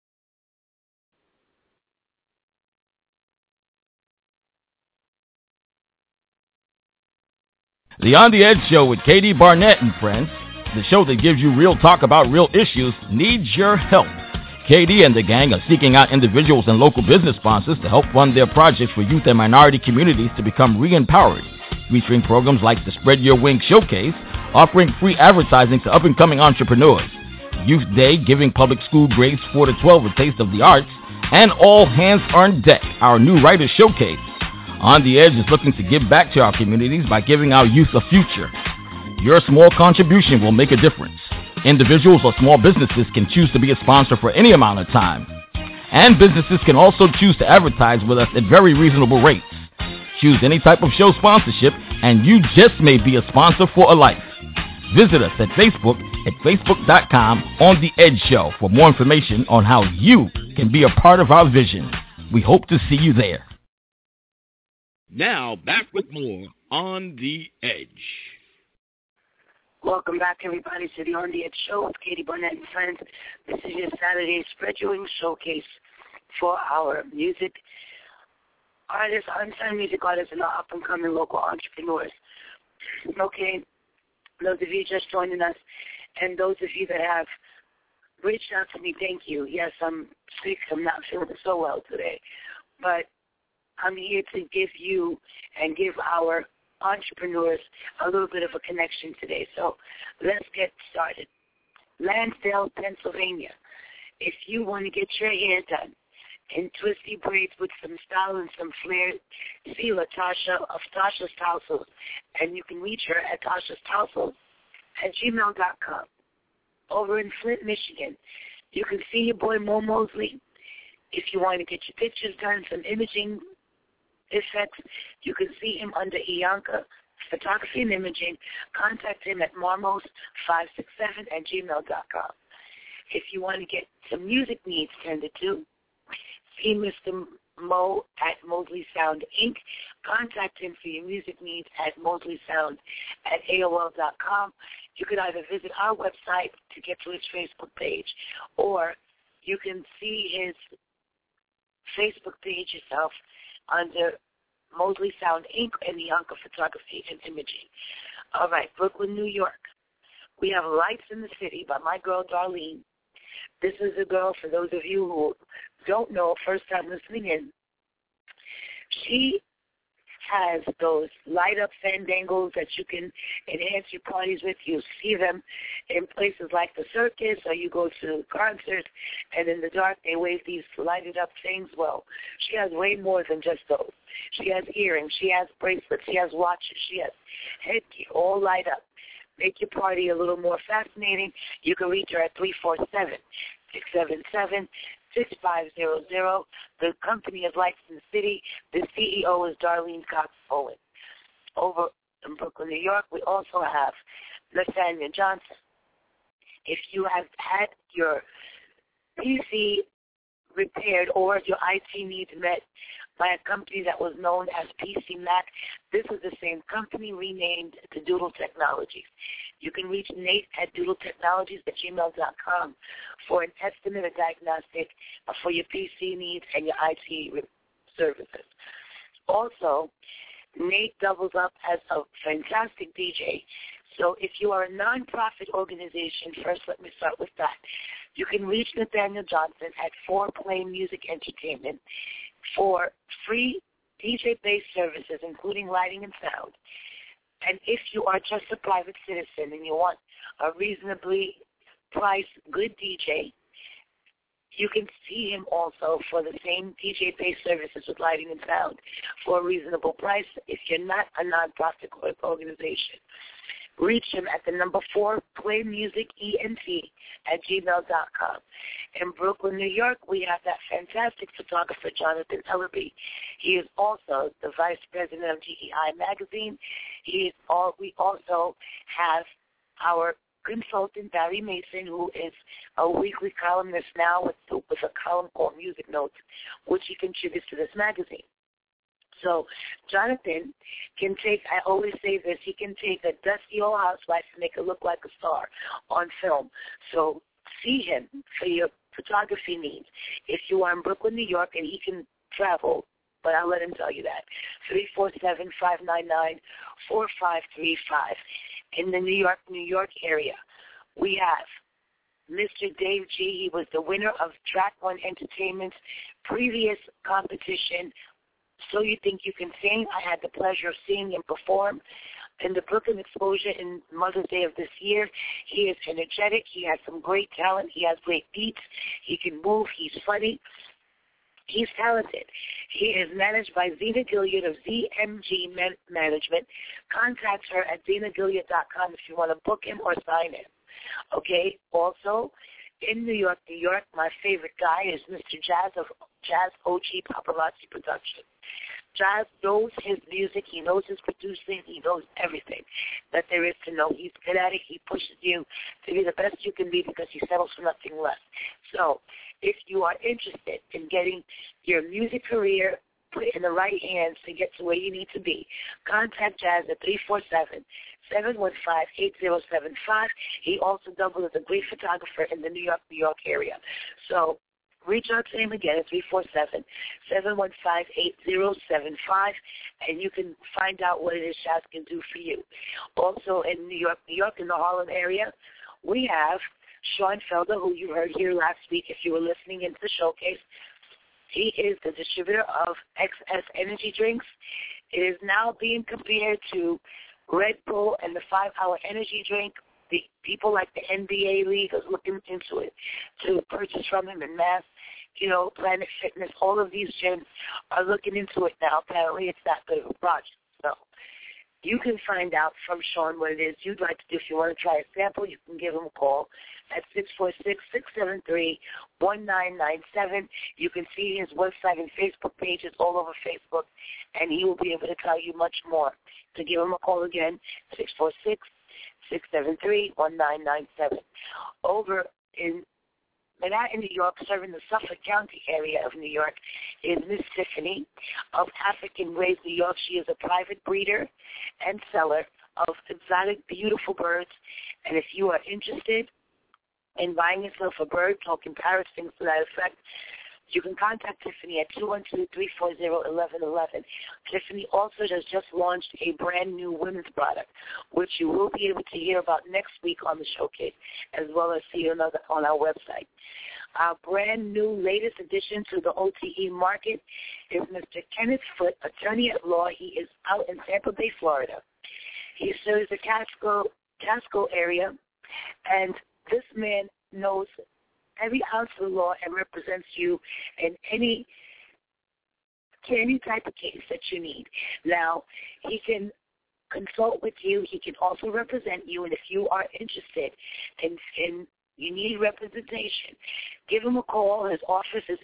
The On the Edge Show with Katie Barnett and friends, the show that gives you real talk about real issues, needs your help. Katie and the gang are seeking out individuals and local business sponsors to help fund their projects for youth and minority communities to become re-empowered, featuring programs like the Spread Your Wings Showcase, offering free advertising to up-and-coming entrepreneurs, Youth Day, giving public school grades 4 to 12 a taste of the arts, and All Hands on Deck, our new writers showcase. On the Edge is looking to give back to our communities by giving our youth a future. Your small contribution will make a difference. Individuals or small businesses can choose to be a sponsor for any amount of time. And businesses can also choose to advertise with us at very reasonable rates. Choose any type of show sponsorship, and you just may be a sponsor for a life. Visit us at Facebook at facebook.com On The Edge Show for more information on how you can be a part of our vision. We hope to see you there. Now, back with more On The Edge. Welcome back, everybody, to the On The Edge Show with Katie Barnett and friends. This is your Saturday Spread Your Wings Showcase for our music artists, unsigned music artists, and our up-and-coming local entrepreneurs. Okay, those of you just joining us, and those of you that have reached out to me, thank you. Yes, I'm sick. I'm not feeling so well today, but I'm here to give you and give our entrepreneurs a little bit of a connection today. So let's get started. Lansdale, Pennsylvania. If you want to get your hair done, in twisty braids with some style and some flair. See LaTasha of Tasha's Tassels, and you can reach her at Tasha'sTassels@gmail.com. Over in Flint, Michigan, you can see your boy Mo Mosley. If you want to get your pictures done, some imaging effects, you can see him under Ianka Photography and Imaging. Contact him at marmos567@gmail.com. If you want to get some music needs tended to, see Mr. Mo at Mosley Sound, Inc. Contact him for your music needs at mosleysound@aol.com. You can either visit our website to get to his Facebook page, or you can see his Facebook page yourself under Mosley Sound, Inc. and Ianka Photography and Imaging. All right, Brooklyn, New York. We have Lights in the City by my girl, Darlene. This is a girl, for those of you who don't know, first time listening in, she has those light-up fandangles that you can enhance your parties with. You see them in places like the circus, or you go to concerts, and in the dark they wave these lighted-up things. Well, she has way more than just those. She has earrings, she has bracelets, she has watches, she has headgear, all light up. Make your party a little more fascinating. You can reach her at 347-677-6500. The company is Lights in the City. The CEO is Darlene Cox Owen. Over in Brooklyn, New York, we also have Nathaniel Johnson. If you have had your PC repaired or your IT needs met by a company that was known as PC Mac, this is the same company renamed to Doodle Technologies. You can reach Nate at doodletechnologies@gmail.com for an estimate or diagnostic for your PC needs and your IT services. Also, Nate doubles up as a fantastic DJ. So if you are a nonprofit organization, first let me start with that. You can reach Nathaniel Johnson at 4Play Music Entertainment for free DJ-based services, including lighting and sound. And if you are just a private citizen and you want a reasonably priced, good DJ, you can see him also for the same DJ-based services with lighting and sound for a reasonable price if you're not a nonprofit organization. Reach him at the number 4playmusicent@gmail.com. In Brooklyn, New York, we have that fantastic photographer, Jonathan Ellerby. He is also the vice president of GEI Magazine. We also have our consultant, Barry Mason, who is a weekly columnist now with a column called Music Notes, which he contributes to this magazine. So Jonathan can take, I always say this, he can take a dusty old housewife and make her look like a star on film. So see him for your photography needs. If you are in Brooklyn, New York, and he can travel, but I'll let him tell you that, 347-599-4535. In the New York area, we have Mr. Dave G. He was the winner of Track One Entertainment's previous competition, So You Think You Can Sing. I had the pleasure of seeing him perform in the Brooklyn Exposure in Mother's Day of this year. He is energetic. He has some great talent. He has great beats. He can move. He's funny. He's talented. He is managed by Zena Gilliard of ZMG Management. Contact her at zenagilliard.com if you want to book him or sign him. Okay? Also, in New York, my favorite guy is Mr. Jazz of Jazz OG Paparazzi Production. Jazz knows his music. He knows his producing. He knows everything that there is to know. He's good at it. He pushes you to be the best you can be because he settles for nothing less. So if you are interested in getting your music career put in the right hands to get to where you need to be, contact Jazz at 347-715-8075. He also doubles as a great photographer in the New York area. So reach out to him again at 347-715-8075, and you can find out what it is Jazz can do for you. Also in New York, in the Harlem area, we have Sean Felder, who you heard here last week if you were listening into the showcase. He is the distributor of XS Energy Drinks. It is now being compared to Red Bull and the 5-Hour Energy Drink. The people like the NBA League is looking into it to purchase from him in mass. Planet Fitness, all of these gyms are looking into it now. Apparently it's that good of a project. So you can find out from Sean what it is you'd like to do. If you want to try a sample, you can give him a call at 646-673-1997. You can see his website and Facebook pages all over Facebook, and he will be able to tell you much more. So give him a call again, 646-673-1997. Over in Manhattan, New York, serving the Suffolk County area of New York, is Miss Tiffany of African Ways, New York. She is a private breeder and seller of exotic, beautiful birds. And if you are interested in buying yourself a bird, talking parrots, things to that effect, you can contact Tiffany at 212-340-1111. Tiffany also has just launched a brand new women's product, which you will be able to hear about next week on the showcase, as well as see on our website. Our brand new latest addition to the OTE market is Mr. Kenneth Foote, attorney at law. He is out in Tampa Bay, Florida. He serves the Casco area, and this man knows every ounce of the law and represents you in any type of case that you need. Now, he can consult with you. He can also represent you, and if you are interested in you need representation, give him a call. His office is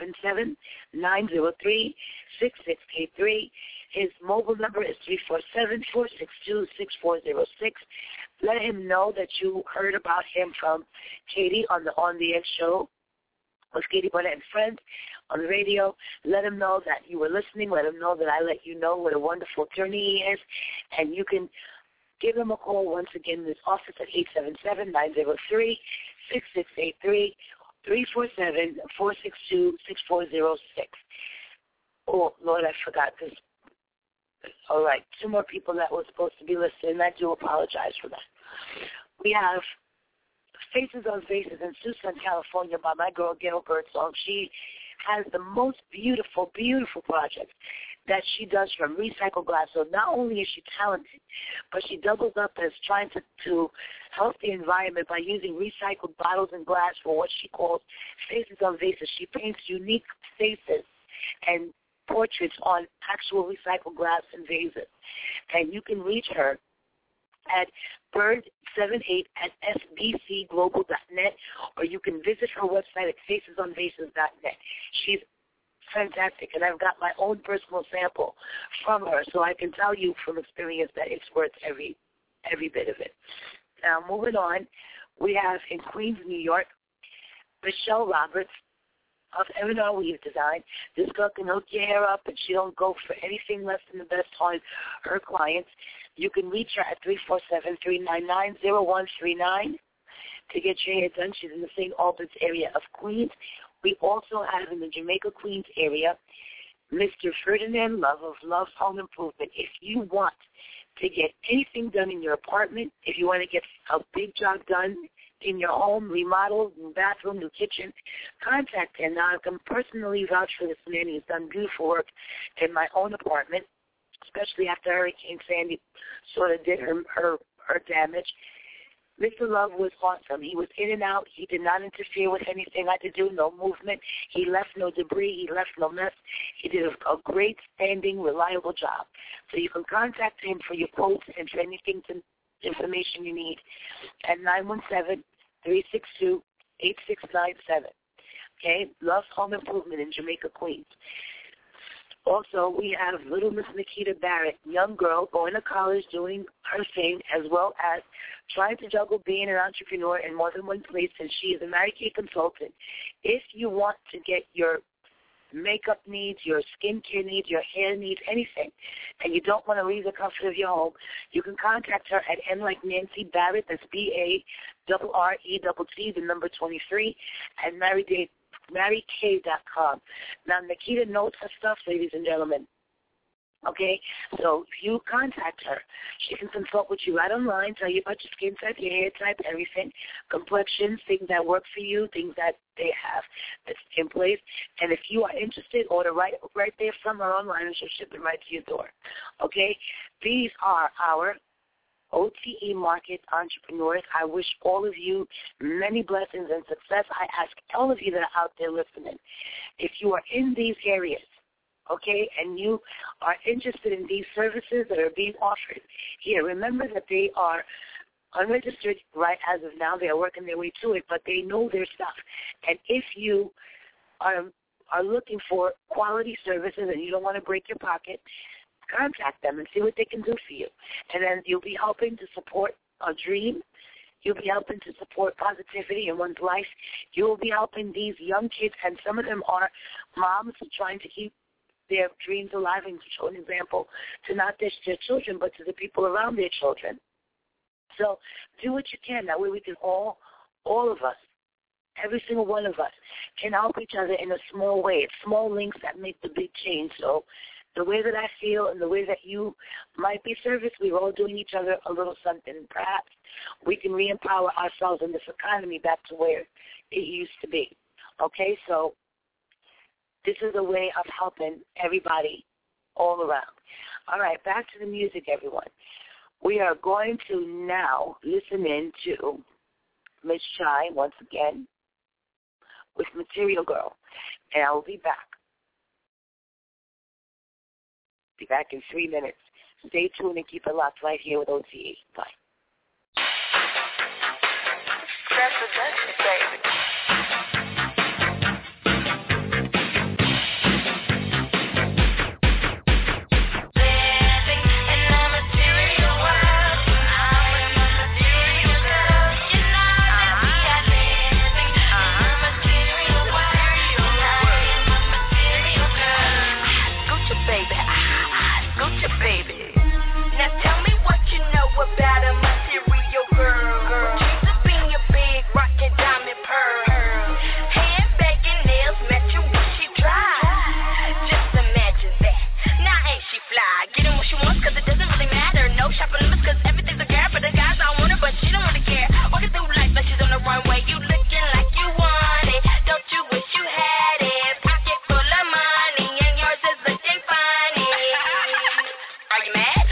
877-903-6683. His mobile number is 347-462-6406. Let him know that you heard about him from Katie on the On the Edge show with Katie Barnett and Friends on the radio. Let him know that you were listening. Let him know that I let you know what a wonderful attorney he is. And you can give him a call once again in his office at 877-903-6683, 347-462-6406. Oh, Lord, I forgot this. All right, 2 more people that were supposed to be listening. I do apologize for that. We have Faces on Faces in Tucson, California by my girl Gail Birdsong. She has the most beautiful, beautiful projects that she does from recycled glass. So not only is she talented, but she doubles up as trying to help the environment by using recycled bottles and glass for what she calls Faces on Faces. She paints unique faces and portraits on actual recycled glass and vases. And you can reach her at bird78@sbcglobal.net, or you can visit her website at facesonvases.net. She's fantastic, and I've got my own personal sample from her, so I can tell you from experience that it's worth every bit of it. Now, moving on, we have in Queens, New York, Michelle Roberts of M&R Weave Design. This girl can hook your hair up, and she don't go for anything less than the best on her clients. You can reach her at 347-399-0139 to get your hair done. She's in the St. Albans area of Queens. We also have in the Jamaica, Queens area, Mr. Ferdinand Love of Love's Home Improvement. If you want to get anything done in your apartment, if you want to get a big job done in your home, remodel, new bathroom, new kitchen, contact him. Now, I can personally vouch for this man. He's done beautiful work in my own apartment, especially after Hurricane Sandy sort of did her damage. Mr. Love was awesome. He was in and out. He did not interfere with anything I had to do, no movement. He left no debris. He left no mess. He did a great, standing, reliable job. So you can contact him for your quotes and for anything information you need at 917-362-8697. Okay? Love's Home Improvement in Jamaica, Queens. Also, we have little Miss Nikita Barrett, young girl going to college, doing her thing, as well as trying to juggle being an entrepreneur in more than one place, and she is a Mary Kay consultant. If you want to get your makeup needs, your skincare needs, your hair needs, anything, and you don't want to leave the comfort of your home, you can contact her at N like Nancy Barrett, that's BARRETT, the number 23, at MaryKay.com. Now, Nikita knows her stuff, ladies and gentlemen. Okay? So if you contact her, she can consult with you right online, tell you about your skin type, your hair type, everything, complexions, things that work for you, things that they have that's in place. And if you are interested, order right there from her online, and she'll ship it right to your door. Okay? These are our OTE Market Entrepreneurs. I wish all of you many blessings and success. I ask all of you that are out there listening, if you are in these areas, okay, and you are interested in these services that are being offered here, remember that they are unregistered right as of now. They are working their way to it, but they know their stuff. And if you are looking for quality services and you don't want to break your pocket, contact them and see what they can do for you. And then you'll be helping to support a dream. You'll be helping to support positivity in one's life. You'll be helping these young kids, and some of them are moms trying to keep their dreams alive and to show an example to not just their children, but to the people around their children. So do what you can. That way we can all of us, every single one of us, can help each other in a small way. It's small links that make the big change. So the way that I feel and the way that you might be serviced, we're all doing each other a little something. And perhaps we can re-empower ourselves in this economy back to where it used to be. Okay, so this is a way of helping everybody all around. All right, back to the music, everyone. We are going to now listen in to Miss Shy once again with Material Girl, and I will be back. Be back in 3 minutes. Stay tuned and keep it locked right here with OTE. Bye. President, baby. About a material girl, dreams of being a big rock and diamond pearl. Handbagging nails matching what she drives. Just imagine that. Now ain't she fly? Getting what she wants 'cause it doesn't really matter. No shopping limits 'cause everything's a grab. But the guys all want her, but she don't really care. Walking through life like she's on the runway. You looking like you want it. Don't you wish you had it? Pocket full of money and yours is looking funny. Are you mad?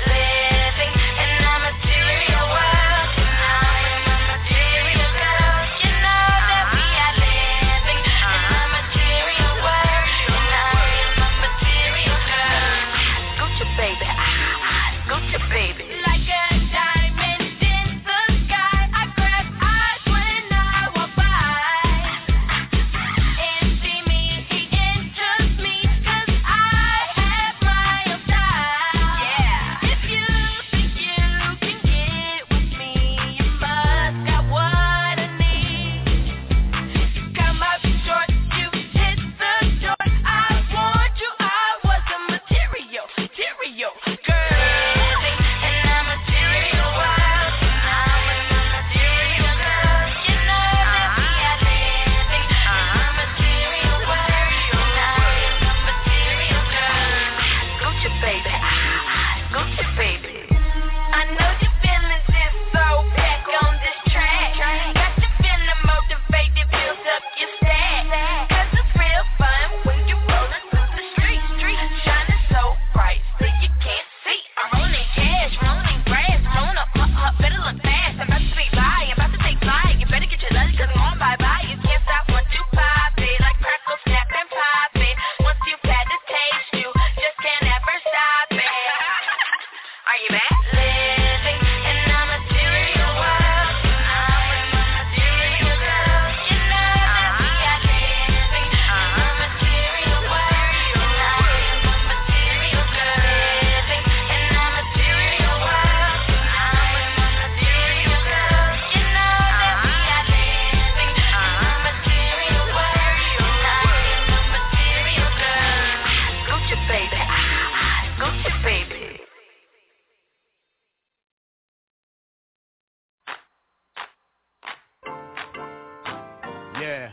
Yeah.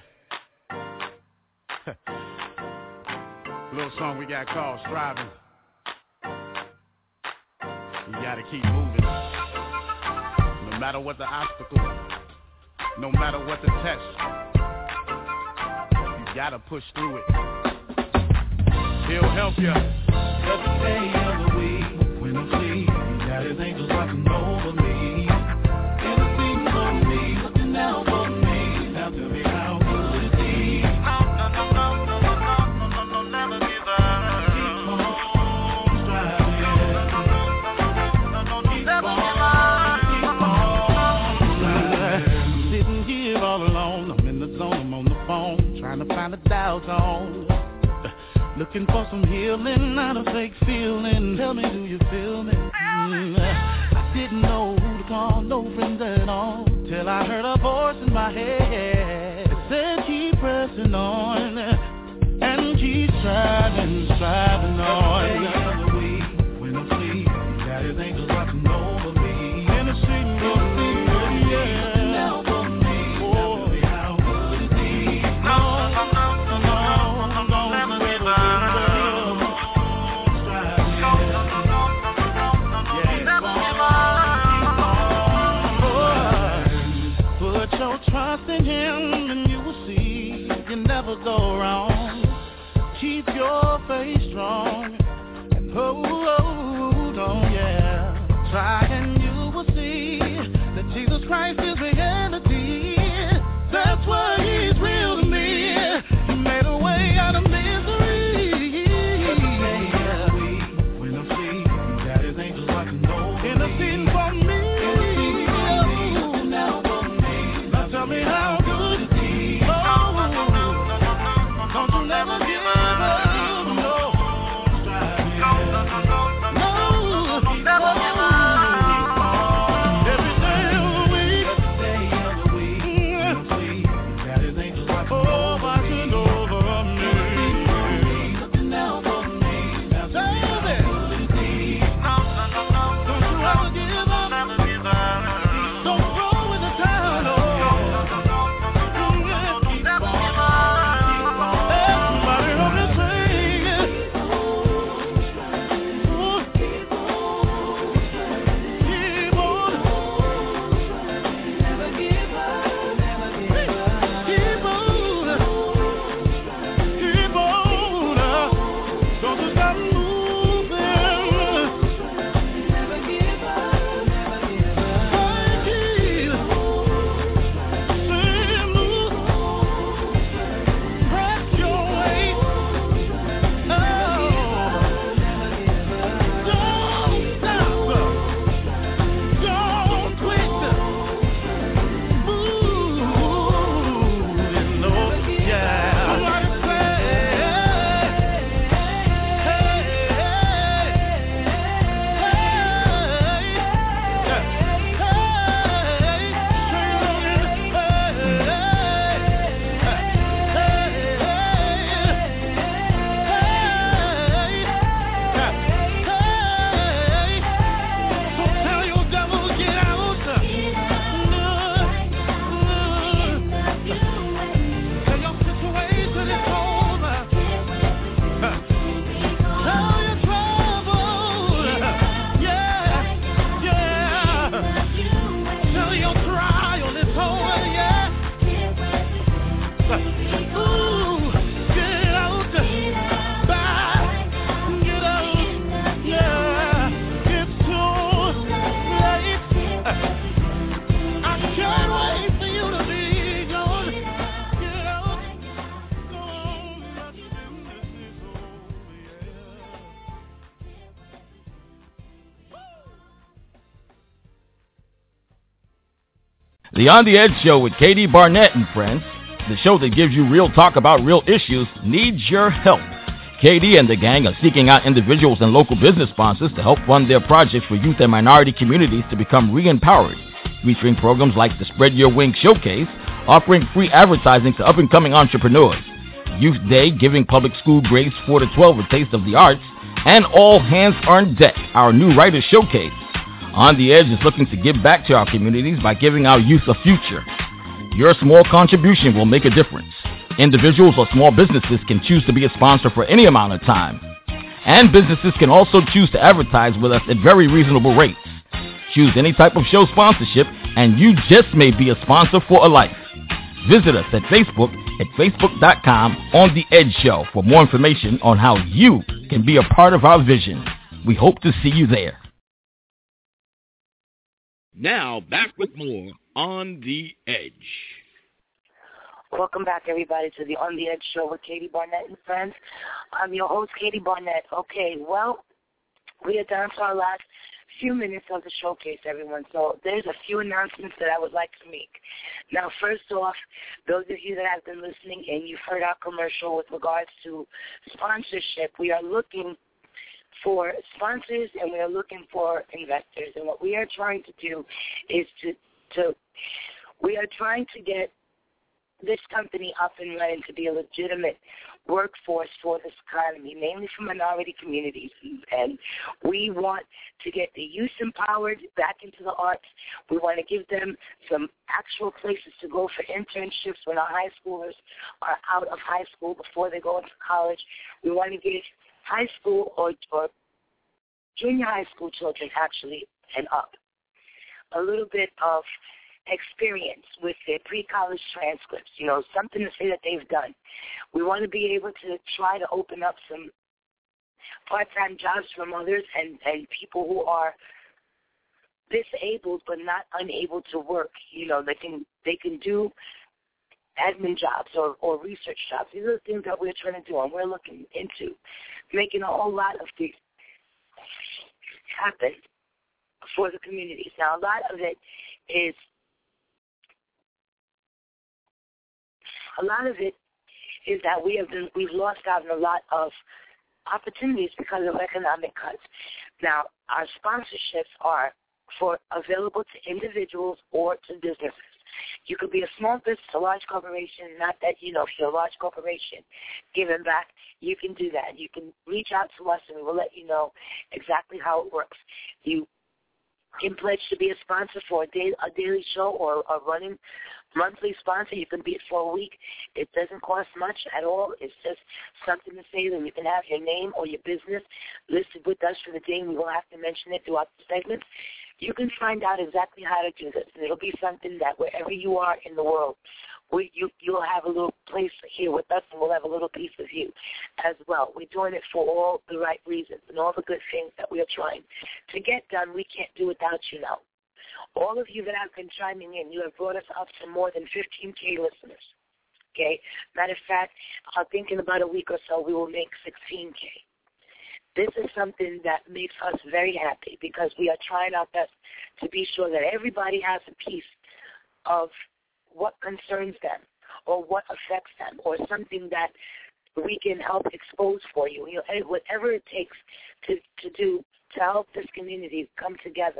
Little song we got called Striving. You gotta keep moving. No matter what the obstacle, no matter what the test, you gotta push through it. He'll help you. Every day of the week, when I'm free, you Got his angels watching over me. Interceding for me, looking out for me. Now tell me how good it is. No, never give up. Keep on striving. Never give up. Keep on striving. Sitting here all alone, I'm in the zone, I'm on the phone, trying to find a dial tone. Looking for some healing, not a fake feeling. Tell me, do you feel me? I didn't know who to call, no friends at all, till I heard a voice in my head. It said keep pressing on, and keep striving on. Every day of the week, when I'm asleep, got his angels watching over me. Interceding for me, yeah. Trust in him and you will see you never go wrong. Keep your faith strong and hold on, yeah. Try and you will see that Jesus Christ is reality. That's why he's real to me. He made a way out of misery. When I'm asleep, he got his angels watching over. Interceding for me. Tell me how good it is. Oh, don't you never give up. No, never give up. Every day of the week, got his angels watching over me. Looking out for me. Now tell me, don't you ever give up. Don't throw in the towel. The On the Edge Show with Katie Barnett and friends, the show that gives you real talk about real issues, needs your help. Katie and the gang are seeking out individuals and local business sponsors to help fund their projects for youth and minority communities to become re-empowered, featuring programs like the Spread Your Wings Showcase, offering free advertising to up-and-coming entrepreneurs, Youth Day giving public school grades 4 to 12 a taste of the arts, and All Hands on Deck, our new writers showcase. On the Edge is looking to give back to our communities by giving our youth a future. Your small contribution will make a difference. Individuals or small businesses can choose to be a sponsor for any amount of time. And businesses can also choose to advertise with us at very reasonable rates. Choose any type of show sponsorship and you just may be a sponsor for a life. Visit us at Facebook at facebook.com On The Edge Show for more information on how you can be a part of our vision. We hope to see you there. Now, back with more On the Edge. Welcome back, everybody, to the On the Edge show with Katie Barnett and friends. I'm your host, Katie Barnett. Okay, well, we are down to our last few minutes of the showcase, everyone. So there's a few announcements that I would like to make. Now, first off, those of you that have been listening and you've heard our commercial with regards to sponsorship, we are looking for sponsors and we are looking for investors. And what we are trying to do is we are trying to get this company up and running to be a legitimate workforce for this economy, mainly for minority communities. And we want to get the youth empowered back into the arts. We want to give them some actual places to go for internships when our high schoolers are out of high school before they go into college. We want to give high school or junior high school children, actually, and up, a little bit of experience with their pre-college transcripts, something to say that they've done. We want to be able to try to open up some part-time jobs for mothers and people who are disabled but not unable to work. They can do admin jobs or research jobs. These are the things that we're trying to do, and we're looking into making a whole lot of things happen for the communities. Now, a lot of it is that we've lost out on a lot of opportunities because of economic cuts. Now, our sponsorships are available to individuals or to businesses. You could be a small business, a large corporation, not that, if you're a large corporation giving back, you can do that. You can reach out to us and we will let you know exactly how it works. You can pledge to be a sponsor for a daily show or a running monthly sponsor. You can be it for a week. It doesn't cost much at all. It's just something to say that you can have your name or your business listed with us for the day, and we will have to mention it throughout the segment. You can find out exactly how to do this, and it'll be something that wherever you are in the world, you'll have a little place here with us, and we'll have a little piece of you as well. We're doing it for all the right reasons and all the good things that we are trying to get done. We can't do without you now. All of you that have been chiming in, you have brought us up to more than 15K listeners. Okay? Matter of fact, I think in about a week or so we will make 16K. This is something that makes us very happy because we are trying our best to be sure that everybody has a piece of what concerns them or what affects them or something that we can help expose for you. Whatever it takes to do to help this community come together.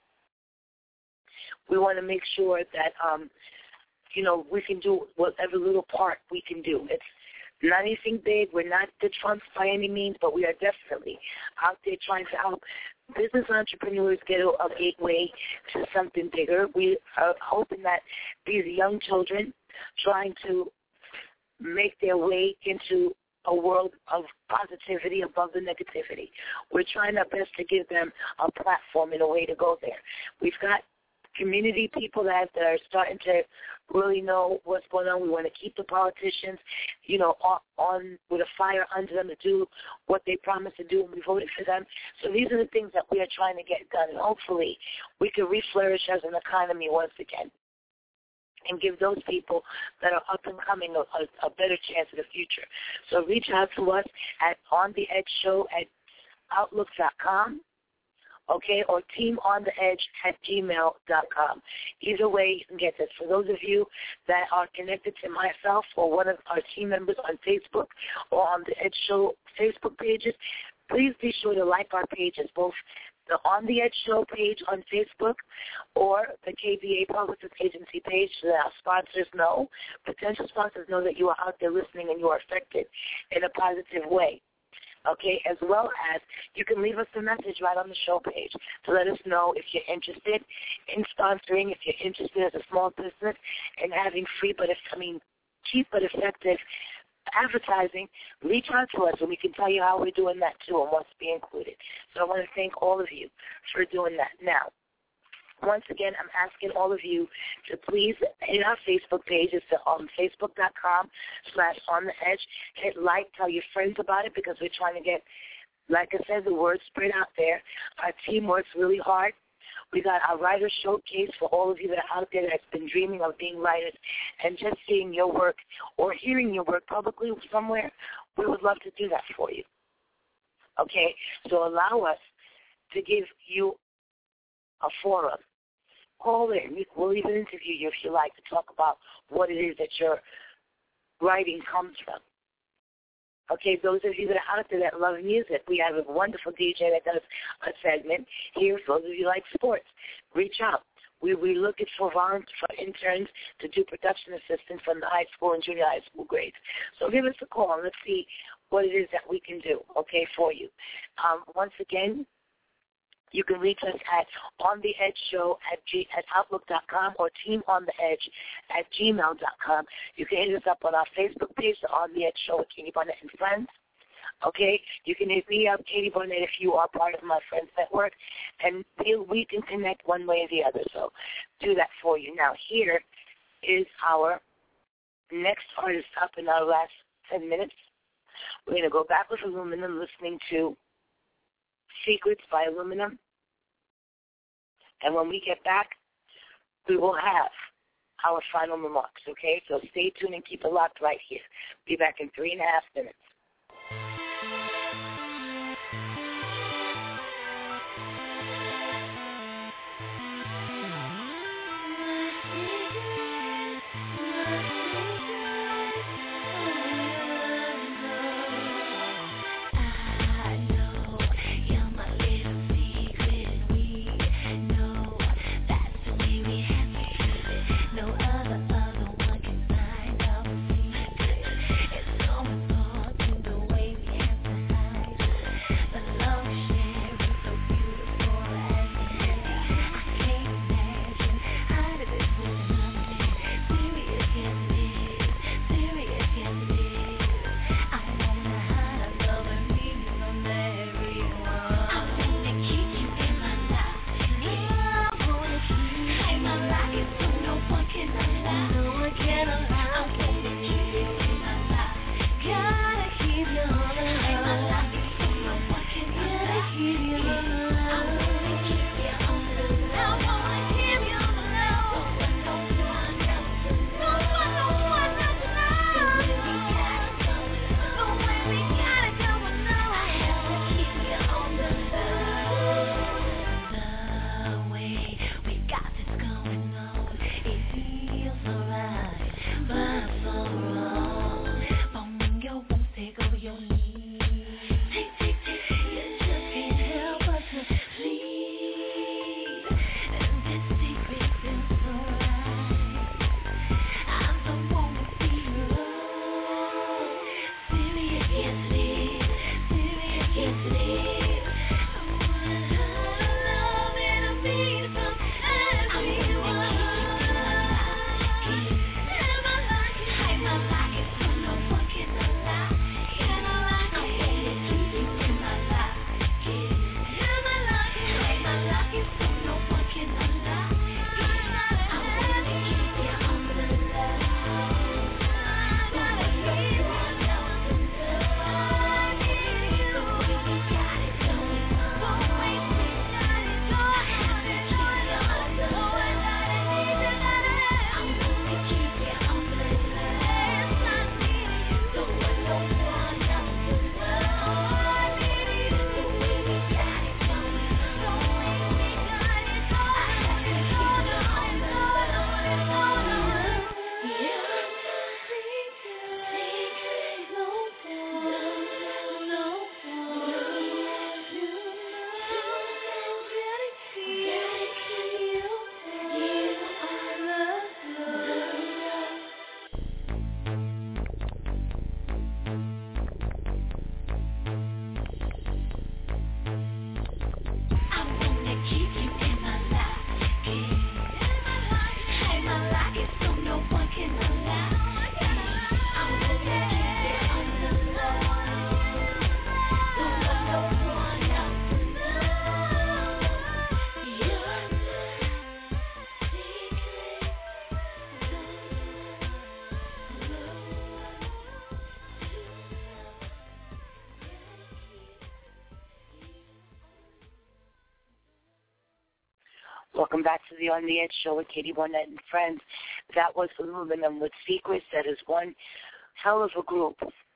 We want to make sure that, we can do whatever little part we can do. It's not anything big. We're not the Trumps by any means, but we are definitely out there trying to help business entrepreneurs get a gateway to something bigger. We are hoping that these young children trying to make their way into a world of positivity above the negativity. We're trying our best to give them a platform and a way to go there. We've got community people that are starting to really know what's going on. We want to keep the politicians, on with a fire under them to do what they promised to do when we voted for them. So these are the things that we are trying to get done, and hopefully we can reflourish as an economy once again and give those people that are up and coming a better chance of the future. So reach out to us at ontheedgeshow@outlook.com. Okay, or teamontheedge@gmail.com. Either way, you can get this. For those of you that are connected to myself or one of our team members on Facebook or on the Edge Show Facebook pages, please be sure to like our pages, both the On the Edge Show page on Facebook or the KBA Publicist Agency page, so that our sponsors know, potential sponsors know that you are out there listening and you are affected in a positive way. Okay, as well as you can leave us a message right on the show page to let us know if you're interested in sponsoring, if you're interested as a small business in having cheap but effective advertising. Reach out to us and we can tell you how we're doing that too and what's being included. So I want to thank all of you for doing that. Now, once again, I'm asking all of you to please hit our Facebook page. It's facebook.com/ontheedge. Hit like, tell your friends about it because we're trying to get, like I said, the word spread out there. Our team works really hard. We got our writer showcase for all of you that are out there that have been dreaming of being writers and just seeing your work or hearing your work publicly somewhere. We would love to do that for you. Okay? So allow us to give you a forum. Call in. We'll even interview you if you like to talk about what it is that your writing comes from. Okay, those of you that are out there that love music, we have a wonderful DJ that does a segment here. For those of you like sports, reach out. We're looking for interns to do production assistance from the high school and junior high school grades. So give us a call and let's see what it is that we can do, okay, for you. Once again, you can reach us at ontheedgeshow@outlook.com or teamontheedge@gmail.com. You can hit us up on our Facebook page, the On the Edge Show with Katie Barnett and Friends. Okay? You can hit me up, Katie Barnett, if you are part of my Friends Network, and we can connect one way or the other. So do that for you. Now, here is our next artist up in our last 10 minutes. We're going to go back with Aluminum, listening to Secrets by Aluminum. And when we get back, we will have our final remarks, okay? So stay tuned and keep it locked right here. Be back in 3.5 minutes. Other one can find out. It's so important. Welcome back to the On the Edge show with Katie Barnett and friends. That was Aluminum with Secrets. That is one hell of a group.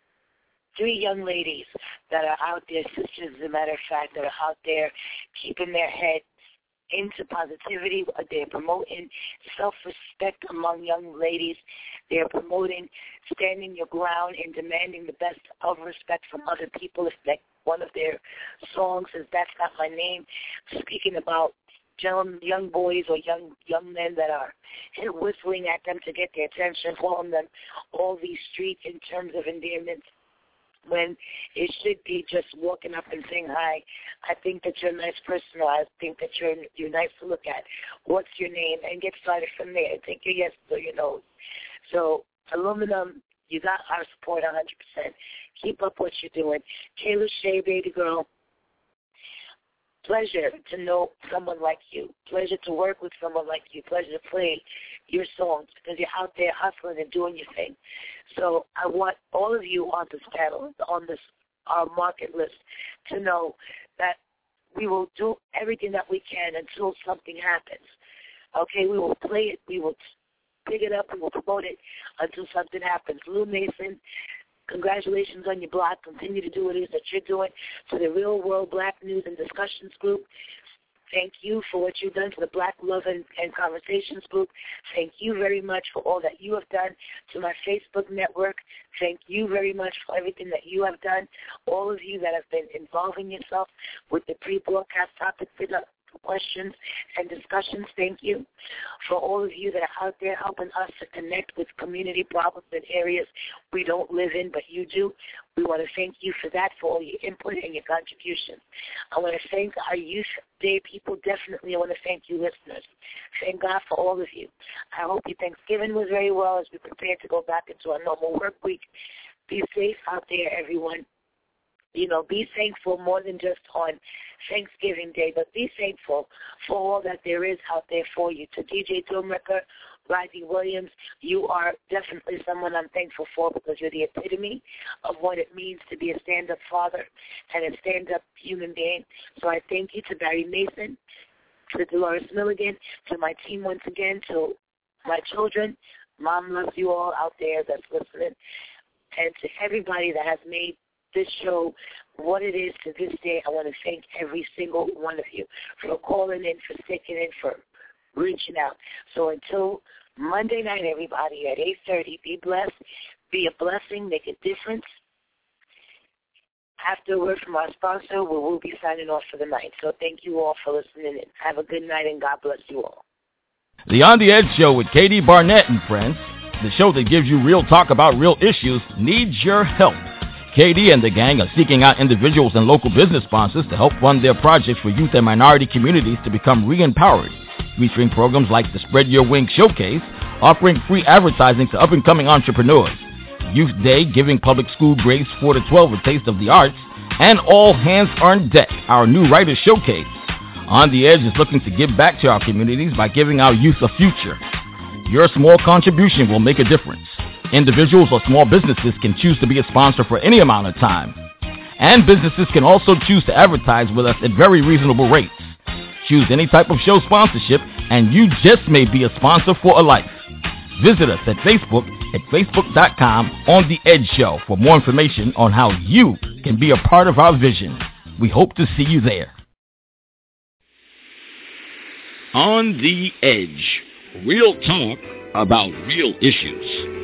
3 young ladies that are out there, sisters as a matter of fact, that are out there keeping their head into positivity. They're promoting self-respect among young ladies. They're promoting standing your ground and demanding the best of respect from other people. If like one of their songs is That's Not My Name, speaking about young boys or young men that are whistling at them to get their attention, calling them all these street in terms of endearments, when it should be just walking up and saying hi. I think that you're a nice person, or I think that you're nice to look at. What's your name? And get started from there. Take your yes or your no. So, Aluminum, you got our support 100%. Keep up what you're doing. Taylor Shea, baby girl, pleasure to know someone like you. Pleasure to work with someone like you. Pleasure to play your songs because you're out there hustling and doing your thing. So I want all of you on this panel, on this our market list, to know that we will do everything that we can until something happens. Okay, we will play it, we will pick it up, we will promote it until something happens. Lou Mason, congratulations on your blog. Continue to do what it is that you're doing. To the Real World Black News and Discussions group, thank you for what you've done. To the Black Love and Conversations group, thank you very much for all that you have done. To my Facebook network, thank you very much for everything that you have done. All of you that have been involving yourself with the pre-broadcast topic questions and discussions, thank you. For all of you that are out there helping us to connect with community problems in areas we don't live in, but you do, we want to thank you for that, for all your input and your contributions. I want to thank our Youth Day people. Definitely I want to thank you listeners. Thank God for all of you. I hope your Thanksgiving was very well as we prepare to go back into our normal work week. Be safe out there, everyone. You know, be thankful more than just on Thanksgiving Day, but be thankful for all that there is out there for you. To DJ Doomrecker, Rodney Williams, you are definitely someone I'm thankful for because you're the epitome of what it means to be a stand-up father and a stand-up human being. So I thank you to Barry Mason, to Dolores Milligan, to my team once again, to my children. Mom loves you all out there that's listening. And to everybody that has made this show what it is to this day, I want to thank every single one of you for calling in, for sticking in, for reaching out. So until Monday night, everybody, at 8:30, be blessed, be a blessing, make a difference. After a word from our sponsor, we will be signing off for the night. So thank you all for listening in. Have a good night, and God bless you all. The On the Edge show with Katie Barnett and friends, the show that gives you real talk about real issues, needs your help. Katie and the gang are seeking out individuals and local business sponsors to help fund their projects for youth and minority communities to become re-empowered, featuring programs like the Spread Your Wings Showcase, offering free advertising to up-and-coming entrepreneurs, Youth Day, giving public school grades 4 to 12 a taste of the arts, and All Hands on Deck, our new writers showcase. On the Edge is looking to give back to our communities by giving our youth a future. Your small contribution will make a difference. Individuals or small businesses can choose to be a sponsor for any amount of time. And businesses can also choose to advertise with us at very reasonable rates. Choose any type of show sponsorship, and you just may be a sponsor for a life. Visit us at Facebook at facebook.com On The Edge Show for more information on how you can be a part of our vision. We hope to see you there. On the Edge. Real talk about real issues.